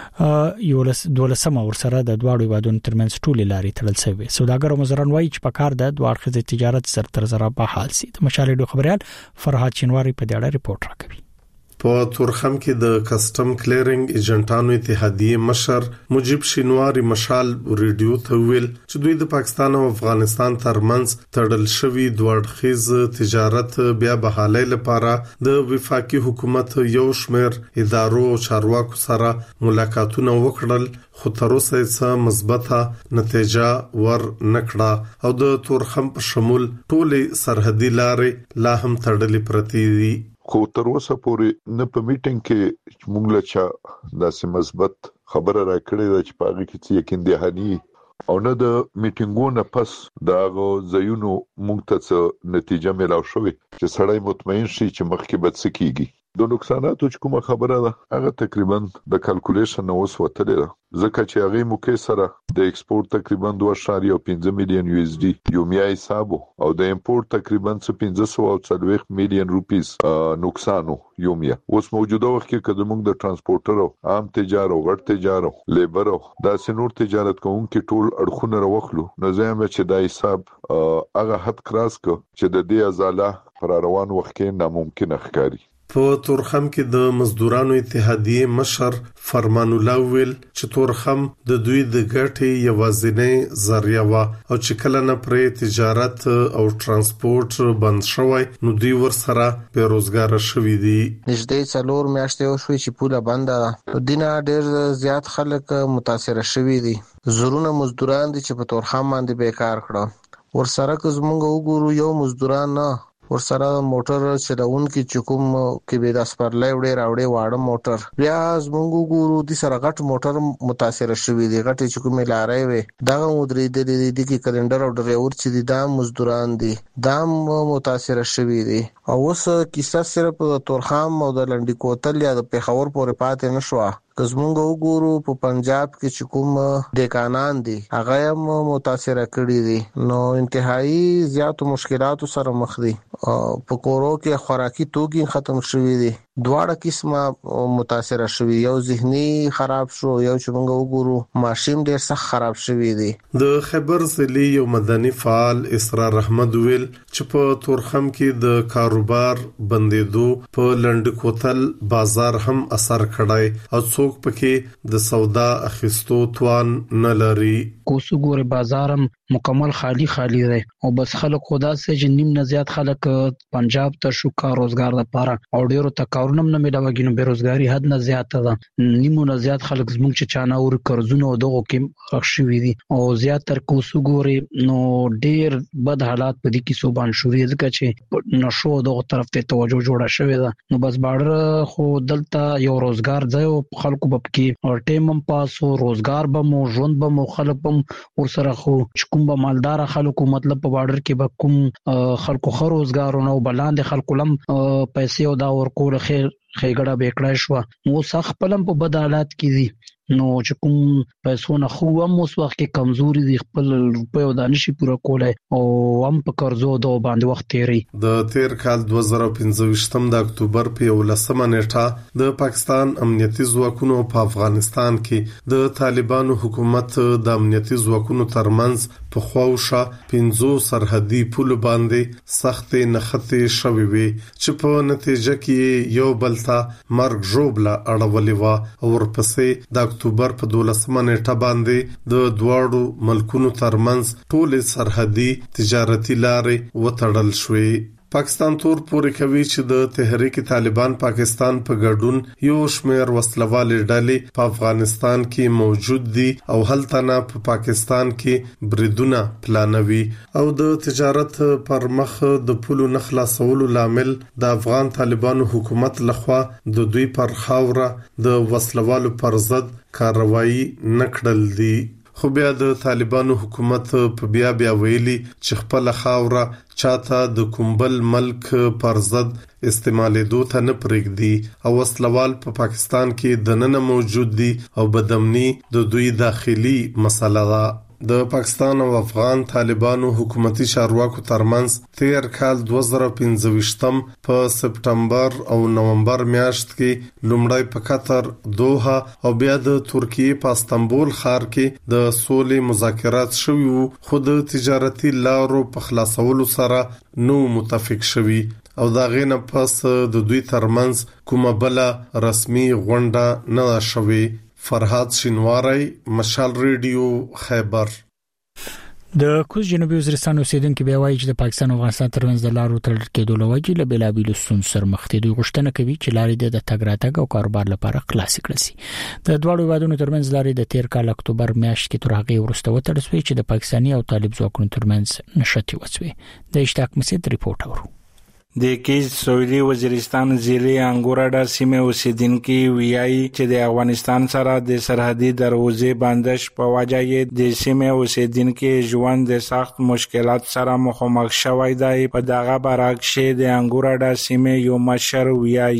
یو لس دولسمه ورسره د دواړو هیوادونو ترمنځ ټولې لارې تړل شوی. سوداګر او مزران وایي چې په کار د دوه اړخیز تجارت سر تر زره به حال سي. د مشالې خبريال فرحات شینواری په دې اړه ریپورت راکوي. په تورخم کې د کسٹم کلیرینګ ایجنټانو اتحادیه مشر مجيب شینواری مشال ریډیو ته ویل چې دوی د پاکستان او افغانستان ترمنځ تړل شوی دوړخیز تجارت بیا بحالۍ لپاره د وفاقي حکومت یو شمېر ادارو او چارواکو سره ملاقاتونه وکړل خو تر اوسه څه مثبته نتیجه ور نکړه او د تورخم په شمول ټولې سرحدي لارې لا هم تړلې پرتې دي. خو تر اوسه پورې نه په میټینګ کې موږ له چا داسې مثبت خبره راکړې ده چې په هغه کې څه یقین دهاني او نه د میټینګونو پس دا غو زيونو موږ ته نتیجه ملاو شوې چې سړی مطمئن شي چې مخکې به څه کیږي. د نقصاناتو چې کومه خبره ده هغه تقریبا د کیلکولیشن اوس وتلې ده ځکه چې هغه موکې سره د ایکسپورت تقریبا دوه اعشاریه پنځه میلیون یو اس ډي یومیا حساب او د امپورت تقریبا پنځه سوه او څلوېښت میلیون روپیز نقصانو یومیا. اوس موجوده وخت کې کله موږ د ترانسپورټر او عام تجارت او غټ تجارت لیبر او د سنور تجارت کوونکو ټول اړخونه راوخلو نو زموږ چې د حساب هغه حد کراس کو چې د دې ازاله پر روان وخت کې ناممکن ښکاري. په تورخم کې د مزدورانو اتحادیه مشر فرمان الله ویل چې تورخم د دوی د ګټې یوازینی ذریعہ و او چې کله نه پرې تجارت او ترانسپورت بند شوی نو دوی ورسره بیروزګار شوي دي. نږدې څلور میاشتې شوې چې پوله بنده ده. دینه ډېر زیات خلک متاثر شوي دي. زرونه مزدوران دي چې په تورخم باندې بیکار کړه. ورسره که زمونږ وګورو یو مزدوران نه ورسره موټر چلونکي چې کوم کې به د سپرلای وړي راوړي واړه موټر بیا زمونږ ګورو د سره غټ موټر متاثر شوی دی. غټ چې کوم لارې وي دا مدري د دې کې کلندر او ډرایور چې دي دا مزدوران دي دا متاثر شوی دي. او اوس کیسه صرف د تورخم او د لنډی کوتل یا د پیښور پورې پاتې نشوه. کزمونږ وګورو په پنجاب کې چې کوم دیکانان دي هغه هم متاثر کړي دي نو انتهایی زیاتو مشکلاتو سره مخ دي. په کورو کې خوراکي توکي ختم شوي دي. دواړه قسمه متاثر شوي. یو ذهني خراب شو یو چې موږ وګورو ماشین ډېر سخت خراب شوي دي. د خیبر ضلع یو مدني فعال اسرار احمد ویل چې په تورخم کې د کاروبار بندیدو په لنډ کوتل بازار هم اثر کړای او څوک پکې د سودا اخیستو توان نه لري. کوسو ګوره بازارم مکمل خالی خالی دی او بس خلک خدا سه چې نیم نه زیات خلک پنجاب ته شو کار روزګار لپاره او ډیرو ته کار کارونه نه ملاوي نو بیروزګاری حد نه زیاته ده نیمو نه زیات خلک زموږ چې چانه اور قرضونه دغه کې اخشوي دي او زیات تر کو سګوري نو ډیر بد حالات په دې کې صوبان شوري ځکه چې نشو دغه طرف ته توجه جوړه شوې ده نو بس باډر خو دلته یو روزګار ځای خلکو بب کې او ټیمم پاسو روزګار به مو ژوند به مو خلک هم ور سره خو کوم به مالدار خلکو مطلب په باډر کې به کوم خلکو خو روزګارونه او بلاند خلکو لم پیسې او دا ورکول خیر خېګړه بیکړای شو نو سخت پلم په بد حالات کې دي نو چې کوم پیسو نه خو هم اوس وخت کې کمزوري دي خپل روپیو دانشي پوره کولای او هم په قرضو دو باندې وخت تیری د تیر کال دوه زره پنځه د اکتوبر په ولسمه نیټه د پاکستان امنیتي ځواکونو په افغانستان کې د طالبانو حکومت د امنیتي ځواکونو ترمنځ په خواوشه پنځو سرحدي پول باندې سخت نخته شوي وي چې په نتیجه کې یو بلتا مرګ جوړه اړولې و او ورپسې د اکتوبر په دولسمه نیټه باندې د دواړو ملکونو ترمنځ ټول سرحدي تجارتي لارې وتړل شوې پاکستان تور پورې کوي چې د تحریک طالبان پاکستان په ګډون یو شمېر وسلوالې ډلې په افغانستان کې موجود دي او هلته نه په پاکستان کې بریدونه پلانوي او د تجارت پر مخ د پولو نخلاصولو لامل د افغان طالبانو حکومت لخوا د دوی پر خاوره د وسلوالو پر ضد کاروایی نکړل دي خو بیا د طالبانو حکومت په بیا بیا ویلي چې خپل خاوره چاته د کومبل ملک پر ضد استعمالېدو ته نه پرېږدي او وسلوال په پا پاکستان کې دننه موجود دي او بدامني د دوی داخلي مسله ده د پاکستان او افغان طالبانو حکومتي چارواکو ترمنځ تیر کال دوه زره پنځه په سپټمبر او نومبر میاشت کې لومړی په قطر دوحه او بیا د ترکیه په استانبول ښار کې د سولې مذاکرات شوي وو خو د تجارتي لارو په خلاصولو سره نو متفق شوي او دا غینه پس د دوی ترمنځ کومه بل رسمي غونډه نه شوي فرهاد شینواری مشال ریډیو خیبر د کوز جنوبي وزیرستان اوسیدونکو بیا وایي چې د پاکستان او افغانستان ترمنځ د لارو تړل کېدو لوجې له بلابل سن سر مخ ته دوی غوښتنه کوي چې لارې د تګ راتګ او کاروبار لپاره خلاص کړي شي د دوه وادونو ترمنځ لارې د تیر کال اکتوبر میاشت کې تر هغه وروسته وتړل شوې چې د پاکستاني او طالب ځواکونو ترمنځ نشټي وڅوي د اشتاق مسید ریپورت اورو د کیز سویلي وزیرستان ضلع انګوراډا سیمه اوسیدونکو ویایي چې د افغانستان سره د سرحدي دروازې بندش په وجه یې د سیمه اوسیدونکو ژوند د سخت مشکلات سره مخامخ شوی دی په دغه برعکس د انګوراډا سیمه یو مشر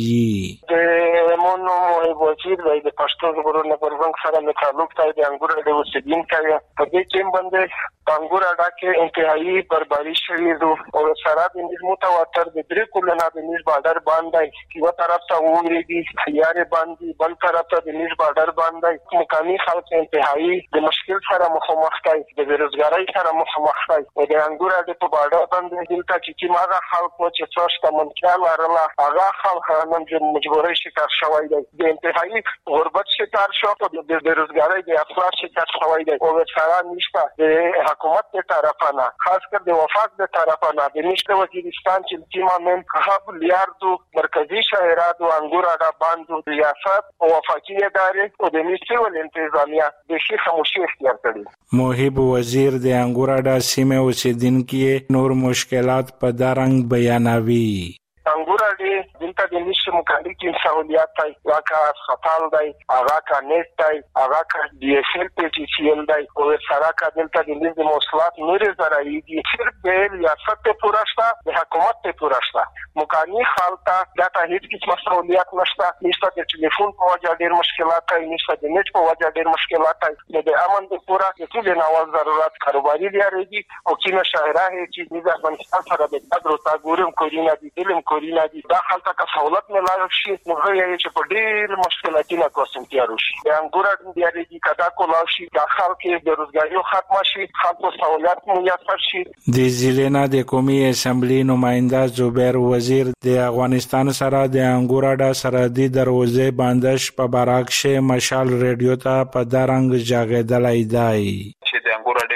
ویایي مونږ وزیر دی د پښتو ژغورنې پرونګ سره له تعلق ته د انګوراډا اوسیدونکو په دې ټیم باندې انګوراډا کې انتهایی بربادي شوې ده او سره د نظم متواتر د درې کلونه د نس بارډر باندې یو طرف ته وګړي یاري باندې بل طرف ته د نس بارډر باندې مقامي خلک انتهایی د مشکل سره مخامخ دي د بیروزګاری سره مخامخ دي او د انګوراډا په بارډر باندې دلته چې ماغه خلک چې څوشته منځه لرله هغه خلک نن د مجبورۍ شکار شوی دی د انتهایی غربت شکار شو او د بیروزګاری د افراط شکار شوی دی او سره نشته د حکومت ته طرفانه خاص کر د وفاق د طرفانه د نشته وزیرستان چې تیمامن هغه لیاردو مرکزی شهرات او انګوراډا باندې ریاست او وفاقي ادارې او د نشته ول انتظامیه د شي خاموشي اختیار کړي موهب وزیر د انګوراډا سیمه اوسیدونکو نور مشکلات په دارنګ بیانوي انګوراډي دلته د نشه مکالمې کې سہولیات دی واکا خپل دی هغه کا نت دی هغه کا ډي اس ال پی ټي سی ال دی او سره کا دلته د نظم مواصلات نورې زراعي دي صرف د ریاست ته پورا شته د حکومت ته پورا شته مکانی خالتا دا ته هیڅ کیسه سہولیات نشته نشته د ټلیفون په وجه ډېر مشکلات دي نشته د نت په وجه ډېر مشکلات دي د امن د پورا د ټول نواز ضرورت کاروباري لري دي او کینه شهره چې د افغانستان سره د قدر او تګورم کورینا دي دلم کورینا دي دا خلک که سہولت نه لایق شي نو یې چې په ډېر مشکلاتونه کوسم تیار شي د انګوراډا د اړیږي کدا کولا شي د خلک د بیروزګاری ختم شي خلکو سہولت میسر شي د ضلع د قومي اسمبلی نماینده زبیر وزیر د افغانستان سره د انګوراډا سرحدي دروازې بندش په برعکس مشال ریډیو ته په دارنګ جاګیدلای دی چې د انګوراډا بارډر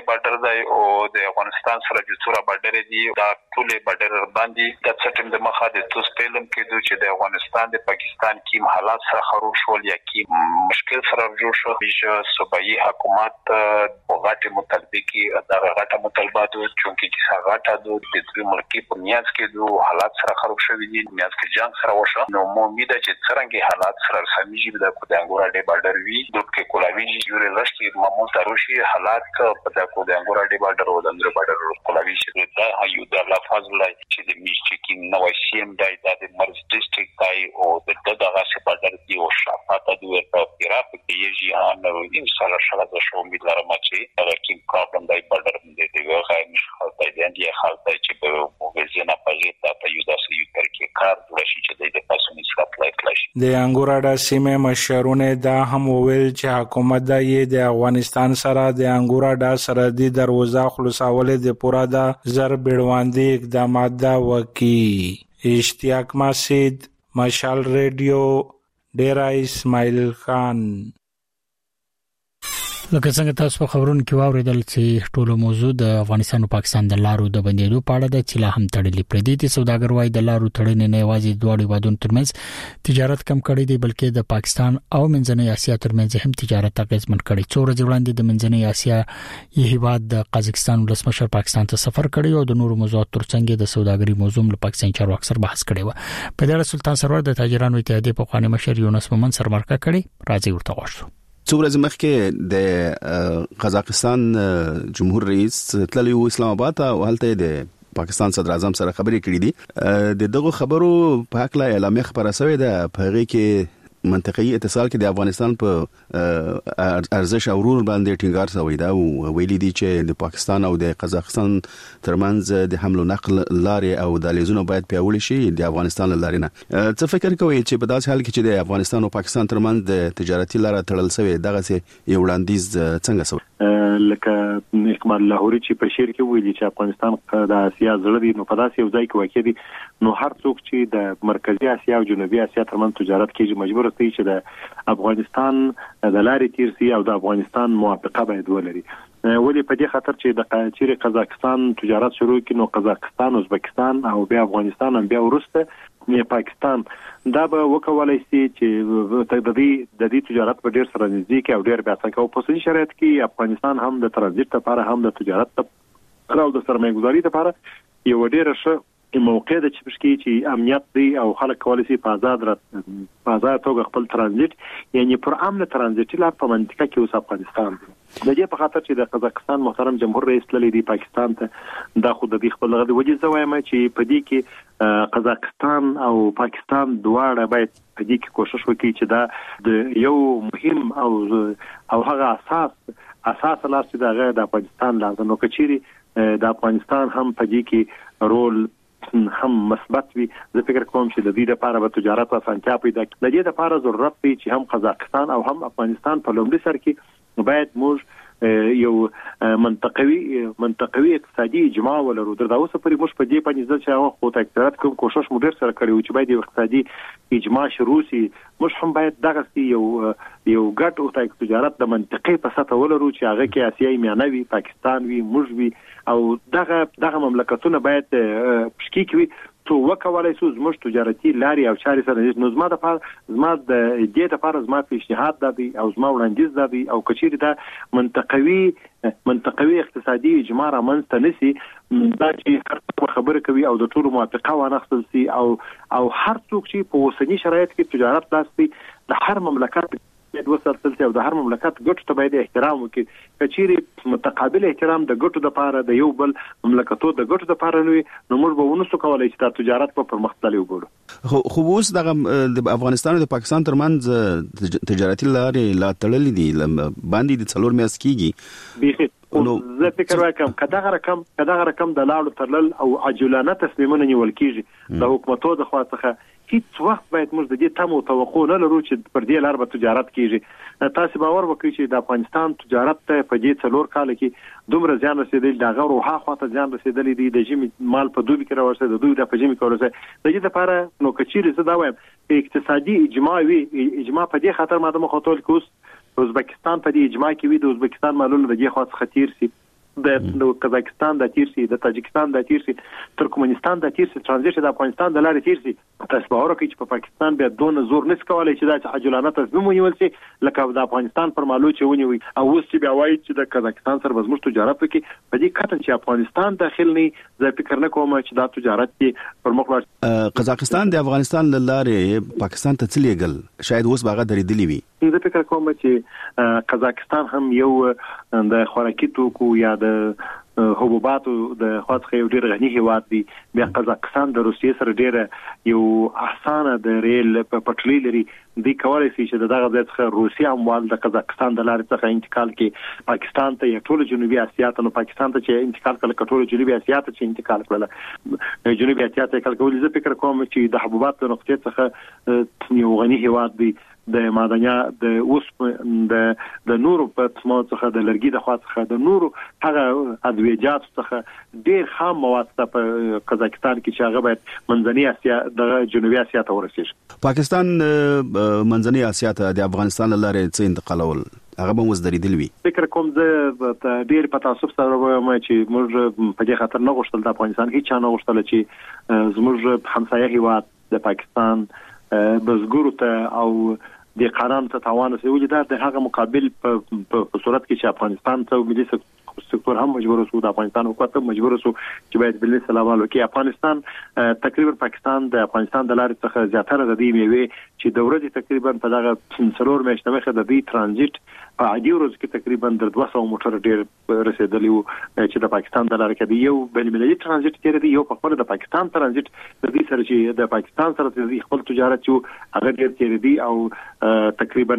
دی او د افغانستان سره د څوره بډر دي دا ټول بډر باندې د څټم د مخه د توس پیلم کېدو چې د افغانستان د پاکستان کې حالات سره خراب شول یا کې مشکل سره جوړ شو چې صوبایي حکومت غاټه مطالبه کې دا غاټه مطالبات چونکی چې غاټه د دې ملکی په نیاز کې دوه حالات سره خراب شوي دي نیاز کې جنگ سره وشو نو مو امید چې څنګه حالات سره سمېږي د کوډانګورا ډې بارډر وی د کې کولاوی یوري لشتي معمول تروشي حالات په د کوډانګورا ډې بارډر او د اندر بارډر کولاوی چې دا یو د لفظ لای چې د میشت کې نو سیم دای د مرز ډیسټریکټ دای او د دغه څه بارډر دی او شفاته دوی په عراق کې یې ان ان شاء الله شاله د شو امید لرم چې دا کې پرابلم دای بارډر دې دی غوښه مشخص دی د اندي خالص چې په وزینه پغې ته په یو داسې یو ترکیه کار جوړ شي چې د پاسونی سره پلای کړي د انګوراډا سیمه مشرونه دا هم ویل چې حکومت د د افغانستان سره د انګوراډا سرحدي دروازه خلاصول د پورا د زر بیړواندي اقدامات دا وکي اشتیاق مسجد مشال ریډیو ډیرا اسماعیل خان. لکه څنګه تاسو په خبرونو کې واوریدل چې ټولو موضوع د افغانستان او پاکستان د لارو د بندیدو په اړه د چې لا هم تړلې پردي دي. سوداګر وايي د لارو تړنې نه یوازې دوه هیوادونو ترمنځ تجارت کم کړی دی بلکې د پاکستان او منځنۍ اسیا ترمنځ هم تجارت اغیزمن کړی. څو ورځې وړاندې د منځنۍ اسیا یو هیواد د قزاقستان ولسمشر پاکستان ته سفر کړی او د نورو موضوعاتو ترڅنګ د سوداګري موضوع له پاکستان چارواکو سره بحث کړی و. په دې اړه سلطان سرور د تاجرانو اتحادیې په خواني مشر یونس مومن سره مرکه کړي. راځي ورته وښو. څو ورځې مخکې د قزاقستان جمهور رئیس تللی و اسلام آباد او هلته د پاکستان صدر اعظم سره خبرې کړې دي. د دغه خبرو په حق لا اعلامیه خبره شوې ده په هغه کې منطقي اتصال کې د افغانستان په ارزش او رول باندې ټینګار شوی دا او ویلي دي چې د پاکستان او د قزاقستان ترمنځ د حمل او نقل لارې او د لیزونو باید پیاوړي شي د افغانستان لارې نه. څه فکر کوئ چې په داسې حال کې چې د افغانستان او پاکستان ترمنځ د تجارتي لار تړل شوی دغه څه یو وړاندیز څنګه شو؟ لکه اکمال لاهوري چې په شعر کې ویلي چې افغانستان د اسیا زړه دی نو په داسې یو ځای کې واقع دي نو هر څوک چې د مرکزی اسیا او جنوبي اسیا ترمنځ تجارت کوي مجبور دی چې د افغانستان د لارې تیر سي او د افغانستان موافقه باید ولري. ولی په دې خاطر چې د چیرې قزاقستان تجارت شروع کړي نو قزاقستان ازبکستان او بیا افغانستان هم بیا ورسته نه پاکستان دا به وکولای شي چې د دې د دې تجارت په ډیر سره نزدیک او ډیر بیا څنګه او په سړي شرایط کې افغانستان هم د ترانزیت لپاره هم د تجارت لپاره او د سرمایه‌ګذاري لپاره یو ډیر ښه موقع د چپشکی چې امنیت دی او خلک کولای شي په آزاد را په آزاد توګه خپل ترانزیت یعنی پر امن ترانزیت لپاره په منطقه کې اوس افغانستان د دې په خاطر چې د قزاقستان محترم جمهور رئیس تللی دی پاکستان ته دا خو د دې خپل غوډه وجه زوایم چې په دې کې قزاقستان او پاکستان دواړه باید په دې کې کوشش وکړي چې دا د یو مهم او او هغه اساس اساس لاس چې دا د افغانستان لازم نو کچيري د افغانستان هم په دې کې رول هم مثبت وي. زه فکر کوم چې د دې لپاره به تجارت اسانتیا پیدا کړي. د دې لپاره ضرورت دی چې هم قزاقستان او هم افغانستان په لومړي سر کې باید موږ یو منطقوي منطقوي اقتصادي اجماع ولرو. دا اوس پرې موږ په دې باندې ځل چې خو ته اکثریت کوم کوشش مو ډیر سره کړی چې باید اقتصادي اجماع شروع شي. موږ هم باید دغه یو یو ګډ او تجارت د منطقې په سطح ولرو چې هغه کې آسیایي میانوي پاکستان وي موږ وي او دغه دغه مملکتونه باید پشکی کوي تو وکولای شو زموږ تجارتي لاري او چاري سره نو زما د پاره زما د دې لپاره زما پیشنهاد دی او زما وړاندیز دی او کچيري دا منطقوي منطقوي اقتصادي اجماع رامنځته نشي دا چې خبره کوي او د ټولو موافقه وانخصل سي او او هر څوک چې په اوسنی شرایط کې تجارت لاسي د هر مملکت د وساتل او د هر مملکت ګټو ته باید احترام وکړي. کچيري متقابل احترام د ګټو لپاره د یو بل مملکتو د ګټو لپاره نو موږ به ونسو کولای چې د تجارت په پرمختللي وګورو. خو اوس د افغانستان او د پاکستان ترمنځ تجارتي لارې لا تړلې دي باندې د څلور میاشتې کېږي. نو زه فکر وکم کداغه رقم کداغه رقم د لاړو ترلل او عجولانه تصمیمونه نیول کیږي د حکومتو د خوا څخه هیڅ وخت باید موږ د دې تمو توقع نه لرو چې پر دې لار به تجارت کیږي. تاسو باور وکړئ چې د افغانستان تجارت ته په دې څلور کال کې دومره ځان رسیدلی دا غو روحه خواته ځان رسیدلی دی د جمی مال په دوبي کې راوړل د دوی د پجمی کولای د دې لپاره نو کچيري څه دا وایم اقتصادي اجماع وی اجماع په دې خاطر ماده مخاطب کوس ازبکستان په دې اجماع کې وی د ازبکستان مالونه د دې خاص خطر سي د قزاقستان د تیر سي د تاجکستان د تیر سي ترکمنستان د تیر سي ترانزیت د افغانستان د لارې تیر سي تاسو باور کوئ چې په پاکستان بیا دون زور نس کولای چې دا عجلانه تصمیم ونیول سي لکه د افغانستان پر مالو چې ونیوي او اوس چې بیا وایي چې د قزاقستان سره زموږ تجارت وکړي په دې کتن چې افغانستان داخل نه زه فکر نه کوم چې دا تجارت کې پر مخ لاړ. قزاقستان د افغانستان لاره پاکستان ته تلېګل شاید اوس باغه درېدلی وي. زه فکر کوم چې قزاقستان هم یو د خوراکي توکو یا د حبوباتو د خاصه یو ډیر غني هیواد دی. بیا قزاقستان د روسیې سره ډیر یو اسانه د ریل په پټلۍ لري. دی کولای شي چې دغه ځای څخه روسیا اموال د قزاقستان د لارې څخه انتقال کړي پاکستان ته یا ټول جنوبي اسیا ته. نو پاکستان ته چې انتقال کړي ټول جنوبي اسیا ته چې انتقال کړي جنوبي اسیا ته کول زه فکر کوم چې د حبوبات د نقطې څخه یو غني هیواد دی. د معدنیات د اوس د د نورو په تمو څخه د لرګي د خوا څخه د نورو هغه ادویجات څخه ډیر خام مواد په قزاقستان کې چې هغه باید منځنۍ اسیا د جنوبي اسیا ته ورسیږي. پاکستان منځنۍ اسیا ته د افغانستان لاره څه انتقالول هغه به وز درېدل وي. فکر کوم زه ډیر په تاسو سره وایم چې موږ په دې خاطر نه غوښتل د افغانستان هیڅ نه غوښتل چې زموږ همسایه هیواد د پاکستان بزګرو ته او د قانون ته تاوان رسوي. دا د هغه مقابل په صورت کې چې افغانستان ته ملي سکتور هم مجبور شو د افغانستان حکومت هم مجبور شو چې باید بل سلام وکړي. افغانستان تقریبا پاکستان د افغانستان د لارې څخه زیاتره د دې میوه چې د ورځې تقریبا په دغه څلور میاشتې مخه د دې ترانزیت په عادي ورځ کې تقریبا د دوه سوه موټر ډیر رسیدلی وو چې د پاکستان د لارې کې یو بین المللي ترانزیت کې دی. یو په خپل د پاکستان ترانزیت د دې سره چې د پاکستان سره د خپل تجارت چې هغه ډیر تیر دی او تقریبا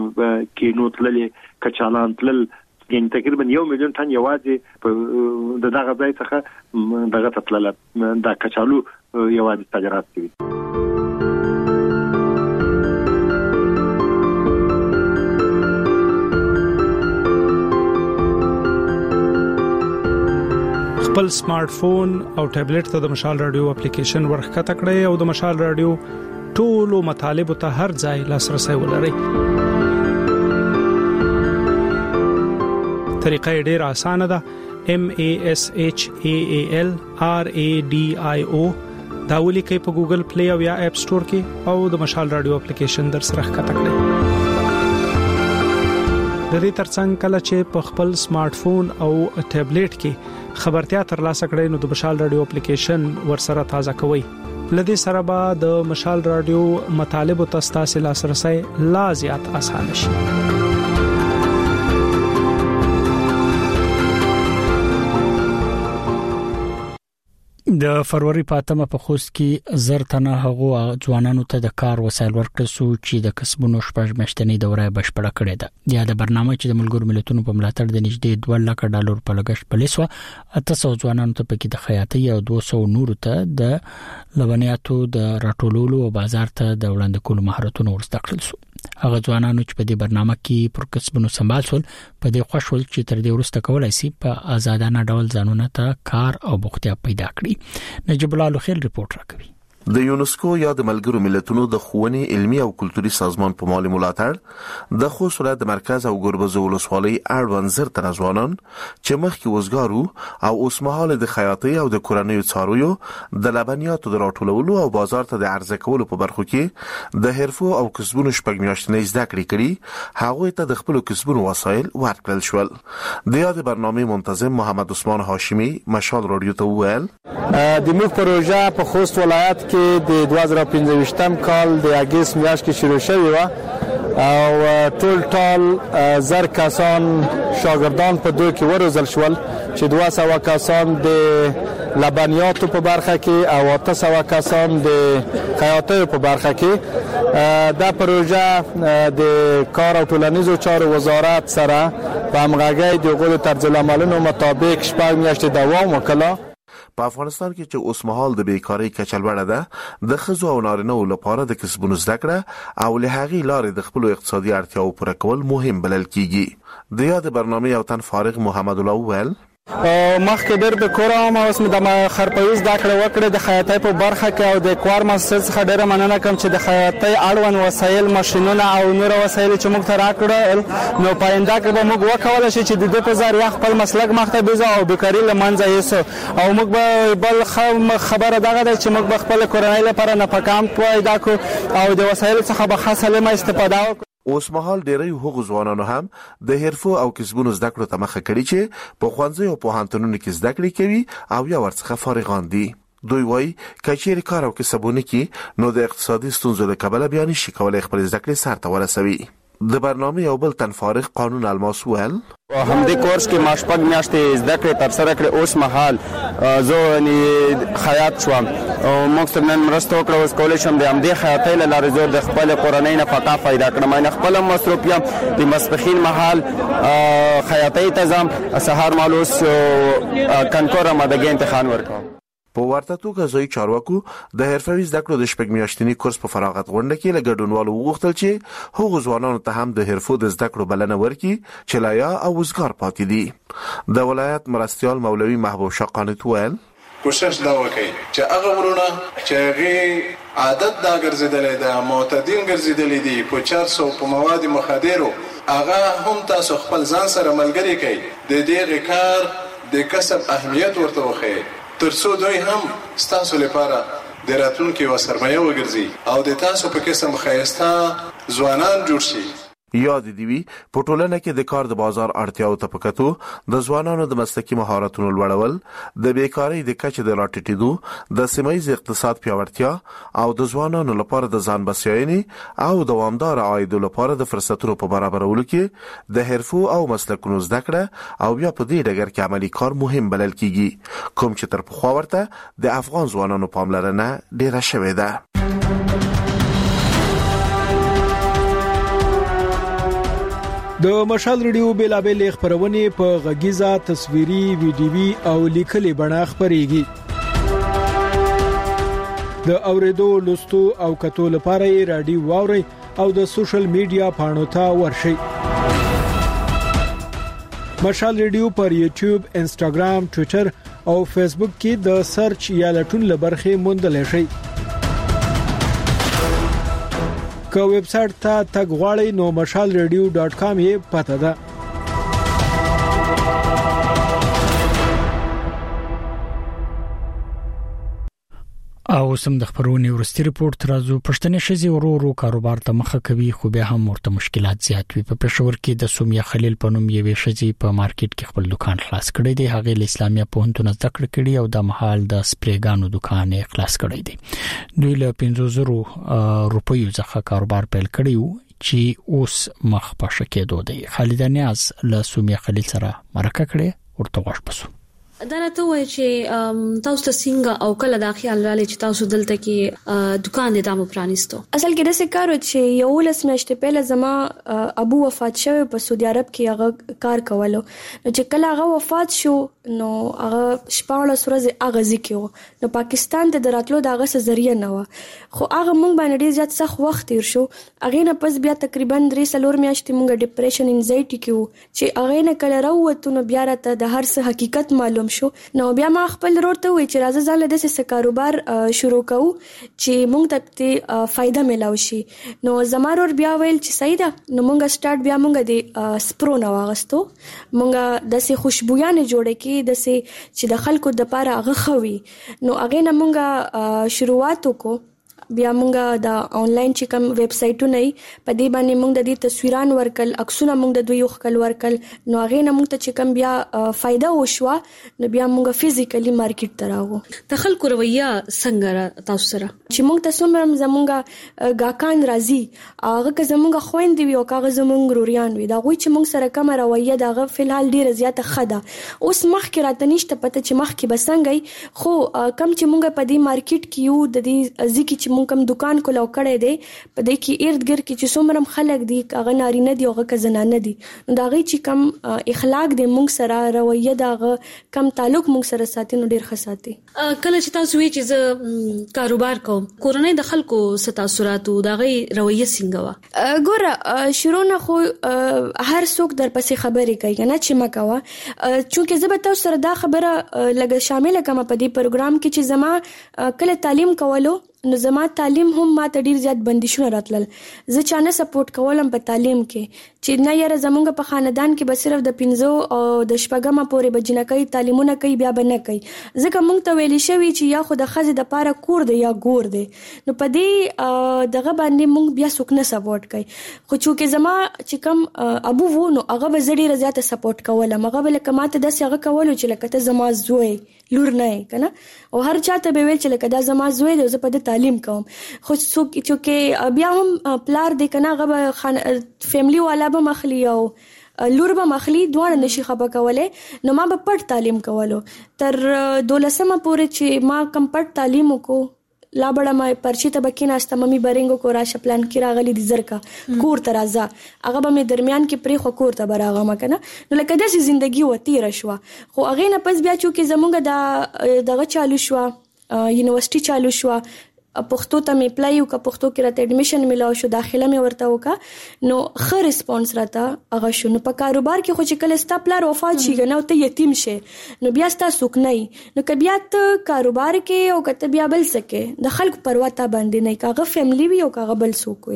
کې نو تللې کچالان تلل یعنی تقریبا یو میلیون ټن یوازې د دغه ځای څخه دغه تطلله د کچالو یوازې تجارت کوي. خپل سمارټ فون او ټابلیټ ته د مشال رادیو اپلیکیشن ورخکته کړئ او د مشال رادیو ټولو مطالب ته هر ځای لاسرسي ولرئ. طریقه ډیر اسانه ده. M A S H A A L R A D I O دا ولیکئ په ګوګل پلی او یا اپ سٹور کې او د مشال رادیو اپلیکیشن در سره ښکته کړئ. د دې ترڅنګ کله چې په خپل سمارټ فون او ټابلیټ کې خبرتیا ترلاسه کړئ نو د مشال رادیو اپلیکیشن ورسره تازه کوئ. لدې سره به د مشال رادیو مطالب او تاسو لاسرسي لا زیات اسانه شي. د فروری په اتمه په خوست کې زر تنه هغو ځوانانو ته د کار وسایل ورکړل شو چې د کسبونو شپږ میاشتنۍ دوره بشپړه کړې ده. یا د برنامه چې د ملګرو ملتونو په ملاتړ د نږدې دوه لک ډالر په لګښت پلیسو اته سوه ځوانانو ته پکې د خیاطۍ او دوه سوه نورو ته د لبنیاتو د راټولولو او بازار ته د وړاندې کولو مهارتونه ورزده کړل شو. هغه ځوانانو چې په دې برنامه کې پر کسبونو سمبال شول په دې خوشحال چې تر دې وروسته کولای شي په آزادانه ډول ځانونه ته کار او بوختیا پیدا کړي. نجیب الله لوخیل رپورت راکوي. د یونسکو یا د ملګرو ملتونو د ښوونې علمي او کلتوري سازمان په مالي ملاتړ د خوست ولایت د مرکز او ګربز ولسوالۍ اړوند زر تنه ځوانان چې مخکې وزګارو او اوس مهال د خیاطۍ او د کورنیو څارویو د لبنیاتو د راټولولو او بازار ته د عرضه کولو په برخو کې د حرفو او کسبونو شپږ میاشتنۍ زده کړې کړي هغوی ته د خپل کسبونو وسایل ورکړل شول. د یاد برنامه منتظم محمد عثمان هاشمی مشال رادیو ته وویل د موږ پروژه په خوست ولایت کې د دوه زره پنځه کال د اگست میاشت کې شروع شوی و او ټول ټال زر کسان شاګردان په دوی کې وروزل شول چې دوه سوه کسان د لبنیاتو په برخه کې او اته سوه کسان د خیاطۍ په برخه کې. دا پروژه د کار او ټولنیزو چارو وزارت سره په همغږۍ د هغوی طرز العملونو مطابق شپږ میاشتې دوام وکړه. په افغانستان کې چې اوس مهال د بیکاری کچه لوړه ده د ښځو او نارینه‌و لپاره د کسبونو زده کړه او له هغې لارې د خپلو اقتصادي اړتیاو پوره کول مهم بلل کیږي. د یاد برنامه یو تن فارغ محمد الله وویل مخکې ډېر د کورم اوس مې د خرپوي زده کړې وکړې د خیاطۍ په برخه کې او د کوار ماستر څخه ډېره مننه کوم چې د خیاطۍ اړوند وسایل ماشینونه او نور وسایل چې موږ ته راکړل نو پاینده کې به موږ وکولای شو چې د دې په ذریعه خپل مسلک مخته بيځو او بیکاري له منځه یوسو او موږ به بل خبره دغه ده چې موږ به خپل کورنۍ لپاره نفقام پیدا کړو او د وسایل څخه به خاصه لمه استفاده وکړو. اوس مهال ډیری حقوق ځوانانو هم د حرفو او کسبونو زده کړو ته مخه کړي چې په ښوونځي او پوهنتونونو کې زده کړې کوي او یا ورڅخه فارغان دي. دوی وایي کچېر کار او کسبونه کې نو د اقتصادي ستونزو له کبله بیا نشي کولای خپل زده کړې سر ته ورسوي. د برنامه یو بل تن فارغ قانون الماس ول همدې کورس کې ماشپګ میاشتې زده کړې تر سره کړې اوس مهال زه نه خیاط شوم او موږ سره نن مرسته وکړه اوس کولای شم د همدې خیاطۍ له لارې زه د خپل کورنۍ نه فقا پیدا کړم نه خپل مصروف یم د مسپخین مهال خیاطۍ ته ځم سهار مالوس کنکور مدګې امتحان ورکوم. په ورته توګه ځای چارواکو د حرفوي زده کړو د شپږ میاشتني کورس په فراغت غونډه کې له ګډونوالو وغوښتل چې هغو ځوانانو ته هم د حرفو د زده کړو بلنه ورکړي چې لا یا او وزګار پاتې دي. د ولایت مرستیال مولوي محبوب شاه قانت ویل کوشش دا وکړي چې هغه ورونه چې هغه عادت دا ګرځیدلې ده معتدین ګرځیدلې دي په چارسو په مواد مخدرو هغه هم تاسو خپل ځان سره ملګری کړئ د دې کار د کسب اهمیت ورته وښیئ ترڅو دوی هم ستاسو لپاره د راتلونکي و سرمایه وګرځي او د تاسو په قسم خیسته ځوانان جوړ شي. یاد دی وی په ټولنه کې د کار د بازار اړتیاو ته پکاتو د ځوانانو د مسلکي مهارتونو لوړول د بیکاری د کچې د راټیټېدو د سیمایي اقتصاد پیاوړتیا او د ځوانانو لپاره د ځان بسیاینې او دوامدار عاید لپاره د فرصتونو په برابرولو کې د حرفو او مسلکونو زده کړه او بیا په دې ډګر کې عملی کار مهم بلل کیږي کوم چې تر پخوا ورته د افغان ځوانانو پاملرنه ډیره شوې ده. د مشال ریډیو بیلابل خبرونه په غږیزه تصویري ویډیوي او لیکلي بڼه خبريږي. د اوریدو لوستو او کتو لپاره رادیو واوري او د سوشل میډیا پاڼو ته ورشي. مشال ریډیو پر یوټیوب، انستګرام، ټوئیټر او فیسبوک کې د سرچ یا لټون لبرخه موندل شي. که ویب سټ ته تګ غواړئ نو مشال ریډیو ډاټ کام یې پته ده. او سم د خبرونې ورستي ریپورت راځو. پښتنې شزي ورو ورو کاروبار ته مخه کوي خو بیا هم ورته مشکلات زیات وي. په پېښور کې د سومیا خلیل په نوم یوې شزي په مارکیټ کې خپل دکان خلاص کړی دی. هغه له اسلامیه پوهنتون زده کړې کړې او د محل د سپریګانو دکان یې خلاص کړی دی. دوی له پنځه زره روپیو څخه کاروبار پیل کړی چې اوس مخ په شکېدو دی. خالد نیاز له سومیا خلیل سره مرکه کړې ورته واش پسو. دا راته وایي چې تاسو ته څنګه او کله دا خیال راغلی چې تاسو دلته کې دکان دې دامو پرانیستو؟ اصل کې د څه کار و چې یو لس میاشتې پهله زما ابو وفات شوی په سعودي عرب کې هغه کار کولو نو چې کله هغه وفات شو نو هغه شپاړس ورځې هغه ځکه و نو پاکستان ته دراتلو دا هغه ذریعہ نه و خو هغه مونږ باندې ډیر زیات سخت وخت تیر شو. هغه نه پس بیا تقریبا درې سلور میاشتې مونږ ډیپریشن انزایټي کې و چې هغه نه کله راووتو نو بیا راته د هر څه حقیقت معلوم شو. نو بیا ما خپل ورته وی چې راځه ځل د څه کاروبار شروع کوو چې مونږ ته فائدہ ملاوي شي. نو زمارور بیا ویل چې صحیح ده نو مونږ سٹارټ بیا مونږ د سپرو نو واغستو مونږ د څه خوشبويانه جوړه کې د څه چې د خلکو د پاره هغه خوي نو هغه نه مونږ شروعات وکړو. بیا مونږه د آنلاین چې کوم ویب سټونه ای په دې باندې مونږ د دې تصویران ورکل عکسونه مونږ د دوی یو خپل ورکل نو هغه نه مونږ ته چې کوم بیا فائدہ وشو نو بیا مونږ فزیکلی مارکیټ ته راغو. د خلکو رویه څنګه تاسو سره چې مونږ ته څومره زمونږه غاکان راځي هغه که زمونږه خويندې وي او هغه زمونږ روریان وي دا غوي چې مونږ سره کوم رویه دغه فلحال ډیره زیاته خده اوس مخ کې راته نشته پته چې مخ کې بسنګي خو کم چې مونږ په دې مارکیټ کې یو د دې ځکه چې مونږ کوم دکان کولاو کړی دی په دې کې ارد ګرد کې چې څومره خلک دي هغه نارینه دي او هغه زنانه دي نو دا غي چې کم اخلاق دي مونږ سره رویه دا کم تعلق مونږ سره ساتي نو ډیر ښه ساتي. کله چې تاسو وی چې کاروبار کوم کورنۍ د خلکو ستاسوراتو دا غي رویه څنګه وا ګوره شروع نه خو هر څوک در پسې خبرې کوي کنه چې مکوا چونکه زه به تاسو سره دا خبره لګ شامل کوم په دې پروګرام کې چې زما کله تعلیم کولو نو زما تعلیم هم ما ته ډیر زیات بندیشونه راتلل زه چانه سپورټ کولم په تعلیم کې چې نه یاره زمونږ په خاندان کې به صرف د پنځو او د شپږم پورې بجنکۍ تعلیمونه کوي بیا به نه کوي ځکه مونږ ته ویل شوی چې یا خو د خزې د پاره کور دی یا ګور دی نو په دې دغه باندې مونږ بیا څوک نه سپورټ کوي خو چې زما چې کوم ابو وو نو هغه به زړی رضایت سپورټ کولم هغه بل کماته د څنګه کولو چې لکه ته زما زوی لور نه کنه او هر چاته به ویل چې لکه دا زما زوی دی زه په تعلیم کوم خو څوک چې بیا هم پلار دی کنه هغه فیملی والا به مخلی او لور به مخلی دوه نشي خبر کوله نو ما به پټ تعلیم کولو تر دولسمه پورې چې ما کم پټ تعلیم وکړو لا بڑا ما پرچی ته بکینه است ممی برنګو کو راشه پلان کې راغلی د زرکا کور ترازه هغه به می درمیان کې پری خو کور ته براغه مکنه نو لکه داسې ژوندۍ و تیر شو خو هغه نه پس بیا چې زمونږ د دغه چالو شو یونیورسيټي چالو شو پښتو ته می اپلای وکړ پښتو کې راته اډمیشن ملاو شو داخله می ورته وکړه نو ښه ریسپانس راته هغه شو نو په کاروبار کې خو چې کله ستا پلار وفات شي نه او ته یتیم شې نو بیا ستا څوک نه نو که بیا ته کاروبار کې او کته بیا بل سکے د خلکو پروا ته باندې نه کاغه فیملی وي او کاغه بل څوک وي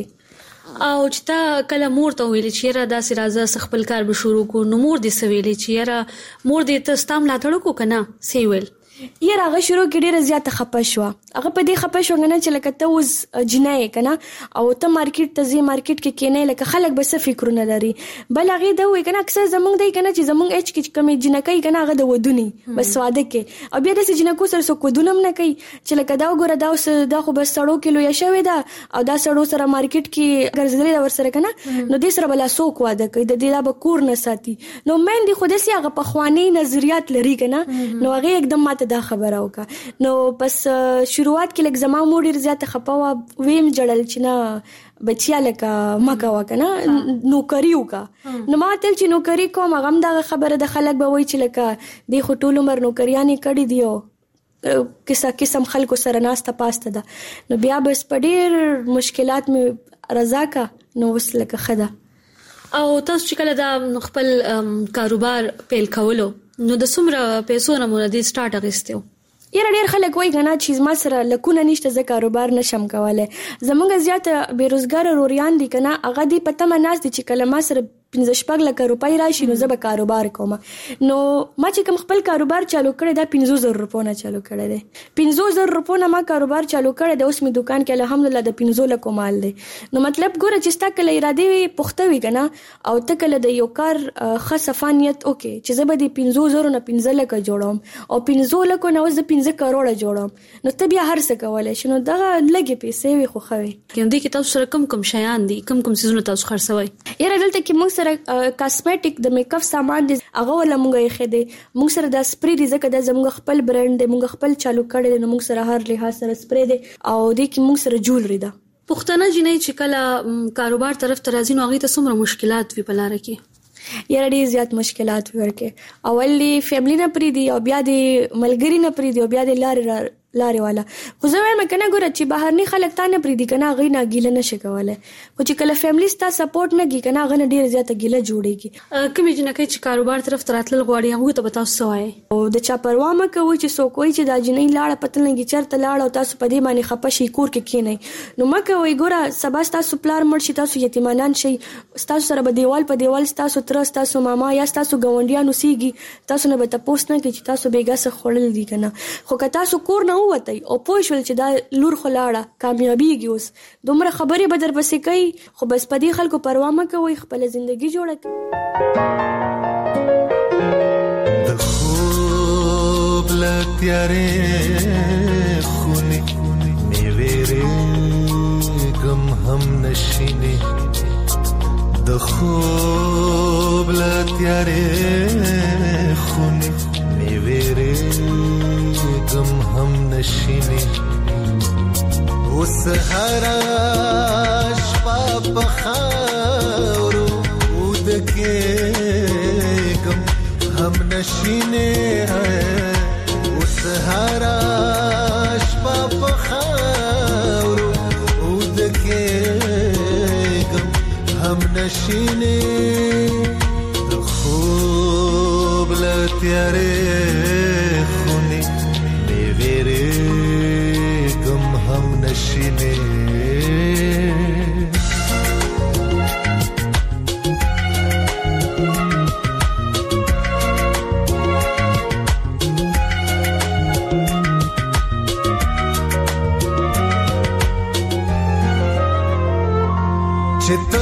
او چې تا کله مور ته ویل چې را داسې راځه خپل کار به شروع کو نو مور دې سویلې چې را مور دې ته ستام لا تړو کو کنه سی ویل یاره هغه شروع کې ډیره زیاته خپه شو هغه په دې خپه شو نه چې لکه ته اوس جنای کنه او ته مارکیټ ته زی مارکیټ کې کینې لکه خلک به څه فکرونه لري بل هغه دا وای کنه اکثر زمونږ دی کنه چې زمونږ اچ کې کمی جنکای کنه هغه د ودونی بس واده کې او بیا د جنکو سره څوک ودونم نه کوي چې لکه دا وګوره دا اوس دا خو بس سړو کیلو یا شوی دا او دا سړو سره مارکیټ کې ګرځېدل دا ور سره کنه نو دې سره بل څوک واده کوي د دې لا به کور نه ساتي نو مې دې خو دې سي هغه په خواني نظریات لري کنه نو هغه एकदम ماته دا خبره وکړه نو بس شروعات کې لکه زما مور ډیر زیات خپاوه ویم جړل چې نه بچیا لکه مکه وکنه نوکری وکا نو ما تل چې نوکری کوم هغه دا خبره د خلک به وای چې لکه د خټول عمر نوکریانی کړي دیو کیسه قسم خلکو سره ناسته پاسته ده نو بیا بس پډیر مشکلات می رضا کا نو وسلکه خدا او تاسو چې کله دا خپل کاروبار پیل کولو نو د څومره پیسو نه مونږ د سٹارټ اغستیو یاره ډیر خلک وایي کنه چې ما سره لکونه نشته ز کاروبار نشم کوله زمونږ زیات بیروزګار روریان دي کنه هغه دی پته مناس دي چې کله ما سره پنځه شپږ لک روپۍ راشي نو زه به کاروبار کوم نو ما چې کوم خپل کاروبار چالو کړی دا پنځه زره روپۍ نه چالو کړی دی پنځه زره روپۍ نه ما کاروبار چالو کړی دی اوس می دکان کې الحمدلله د پنځه لک مال دی نو مطلب ګوره چې ستا کله اراده وي پخته وي کنه او ته کله د یو کار خاص صفانیت اوکې چې زه به د پنځه زره نه پنځه لک جوړوم او پنځه لک نه اوس د پنځه کروڑه جوړوم نو ته بیا هر څه کولای شې نو دا لګي پیسې وي خو خوي کیندې کې تاسو سره کم کم شیان دي کم کم سيزونه تاسو خرڅوي یاره دلته کې موږ سره کاسمیټک د میک اپ سامان دي هغه ولا موږ یې خېده موږ سره د سپری دي ځکه د زموږ خپل برند دی موږ خپل چالو کړی نو موږ سره هر لحاظ سره سپری دي او د کې موږ سره جولري ده پښتنه جنې چې کله کاروبار طرف ته راځي نو هغه ته څومره مشکلات وی په لار کې یاره ډیر زیات مشکلات ورکه اولی فیملی نه پری دی او بیا د ملګری نه پری دی او بیا د لارې لارې والا خو زه وایم کنه ګوره چې بهرني خلک تا نه پری دی کنه غي نه ګیله نشي کوله خو چې کله فیملی ستا سپورټ نه کی کنه غنه ډیر زیات ګیله جوړيږي کومې جنکه چې کاروبار طرف تراتل غواړي هغه ته بتاو سوای او د چا پروا مکه و چې سو کوی چې دا جنې لاړه پتل نه چرته لاړه او تاسو په دې باندې خپه شي کور کې کینې نو مکه وای ګوره سبا تاسو پلار مړ شي تاسو یتیمانان شي تاسو سره به دیوال په دیوال تاسو تر تاسو ماما یا تاسو ګاونډیانو سیږي تاسو نه به تاسو نه کې چې تاسو بیګا سره خړل دي کنه خو که تاسو کور نه وته او پوه شول چې دا لور خلاړه کامیابیږي اوس دومره خبرې به در پسې کوي خو بس په دې خلکو پروا مه کوئ خپل ژوندۍ جوړه کړئ د خوب له تیارې خونې مې وېرېږم هم نشینې د خوب له تیارې خونې مې وېرېږم هم نشینې و وسهرا شپه په خاورو ودکېږم هم نشینه وسهرا شپه په خاورو ودکېږم هم نشینه د خوب لتیارې خونې مې وېرېږم هم نشینه چې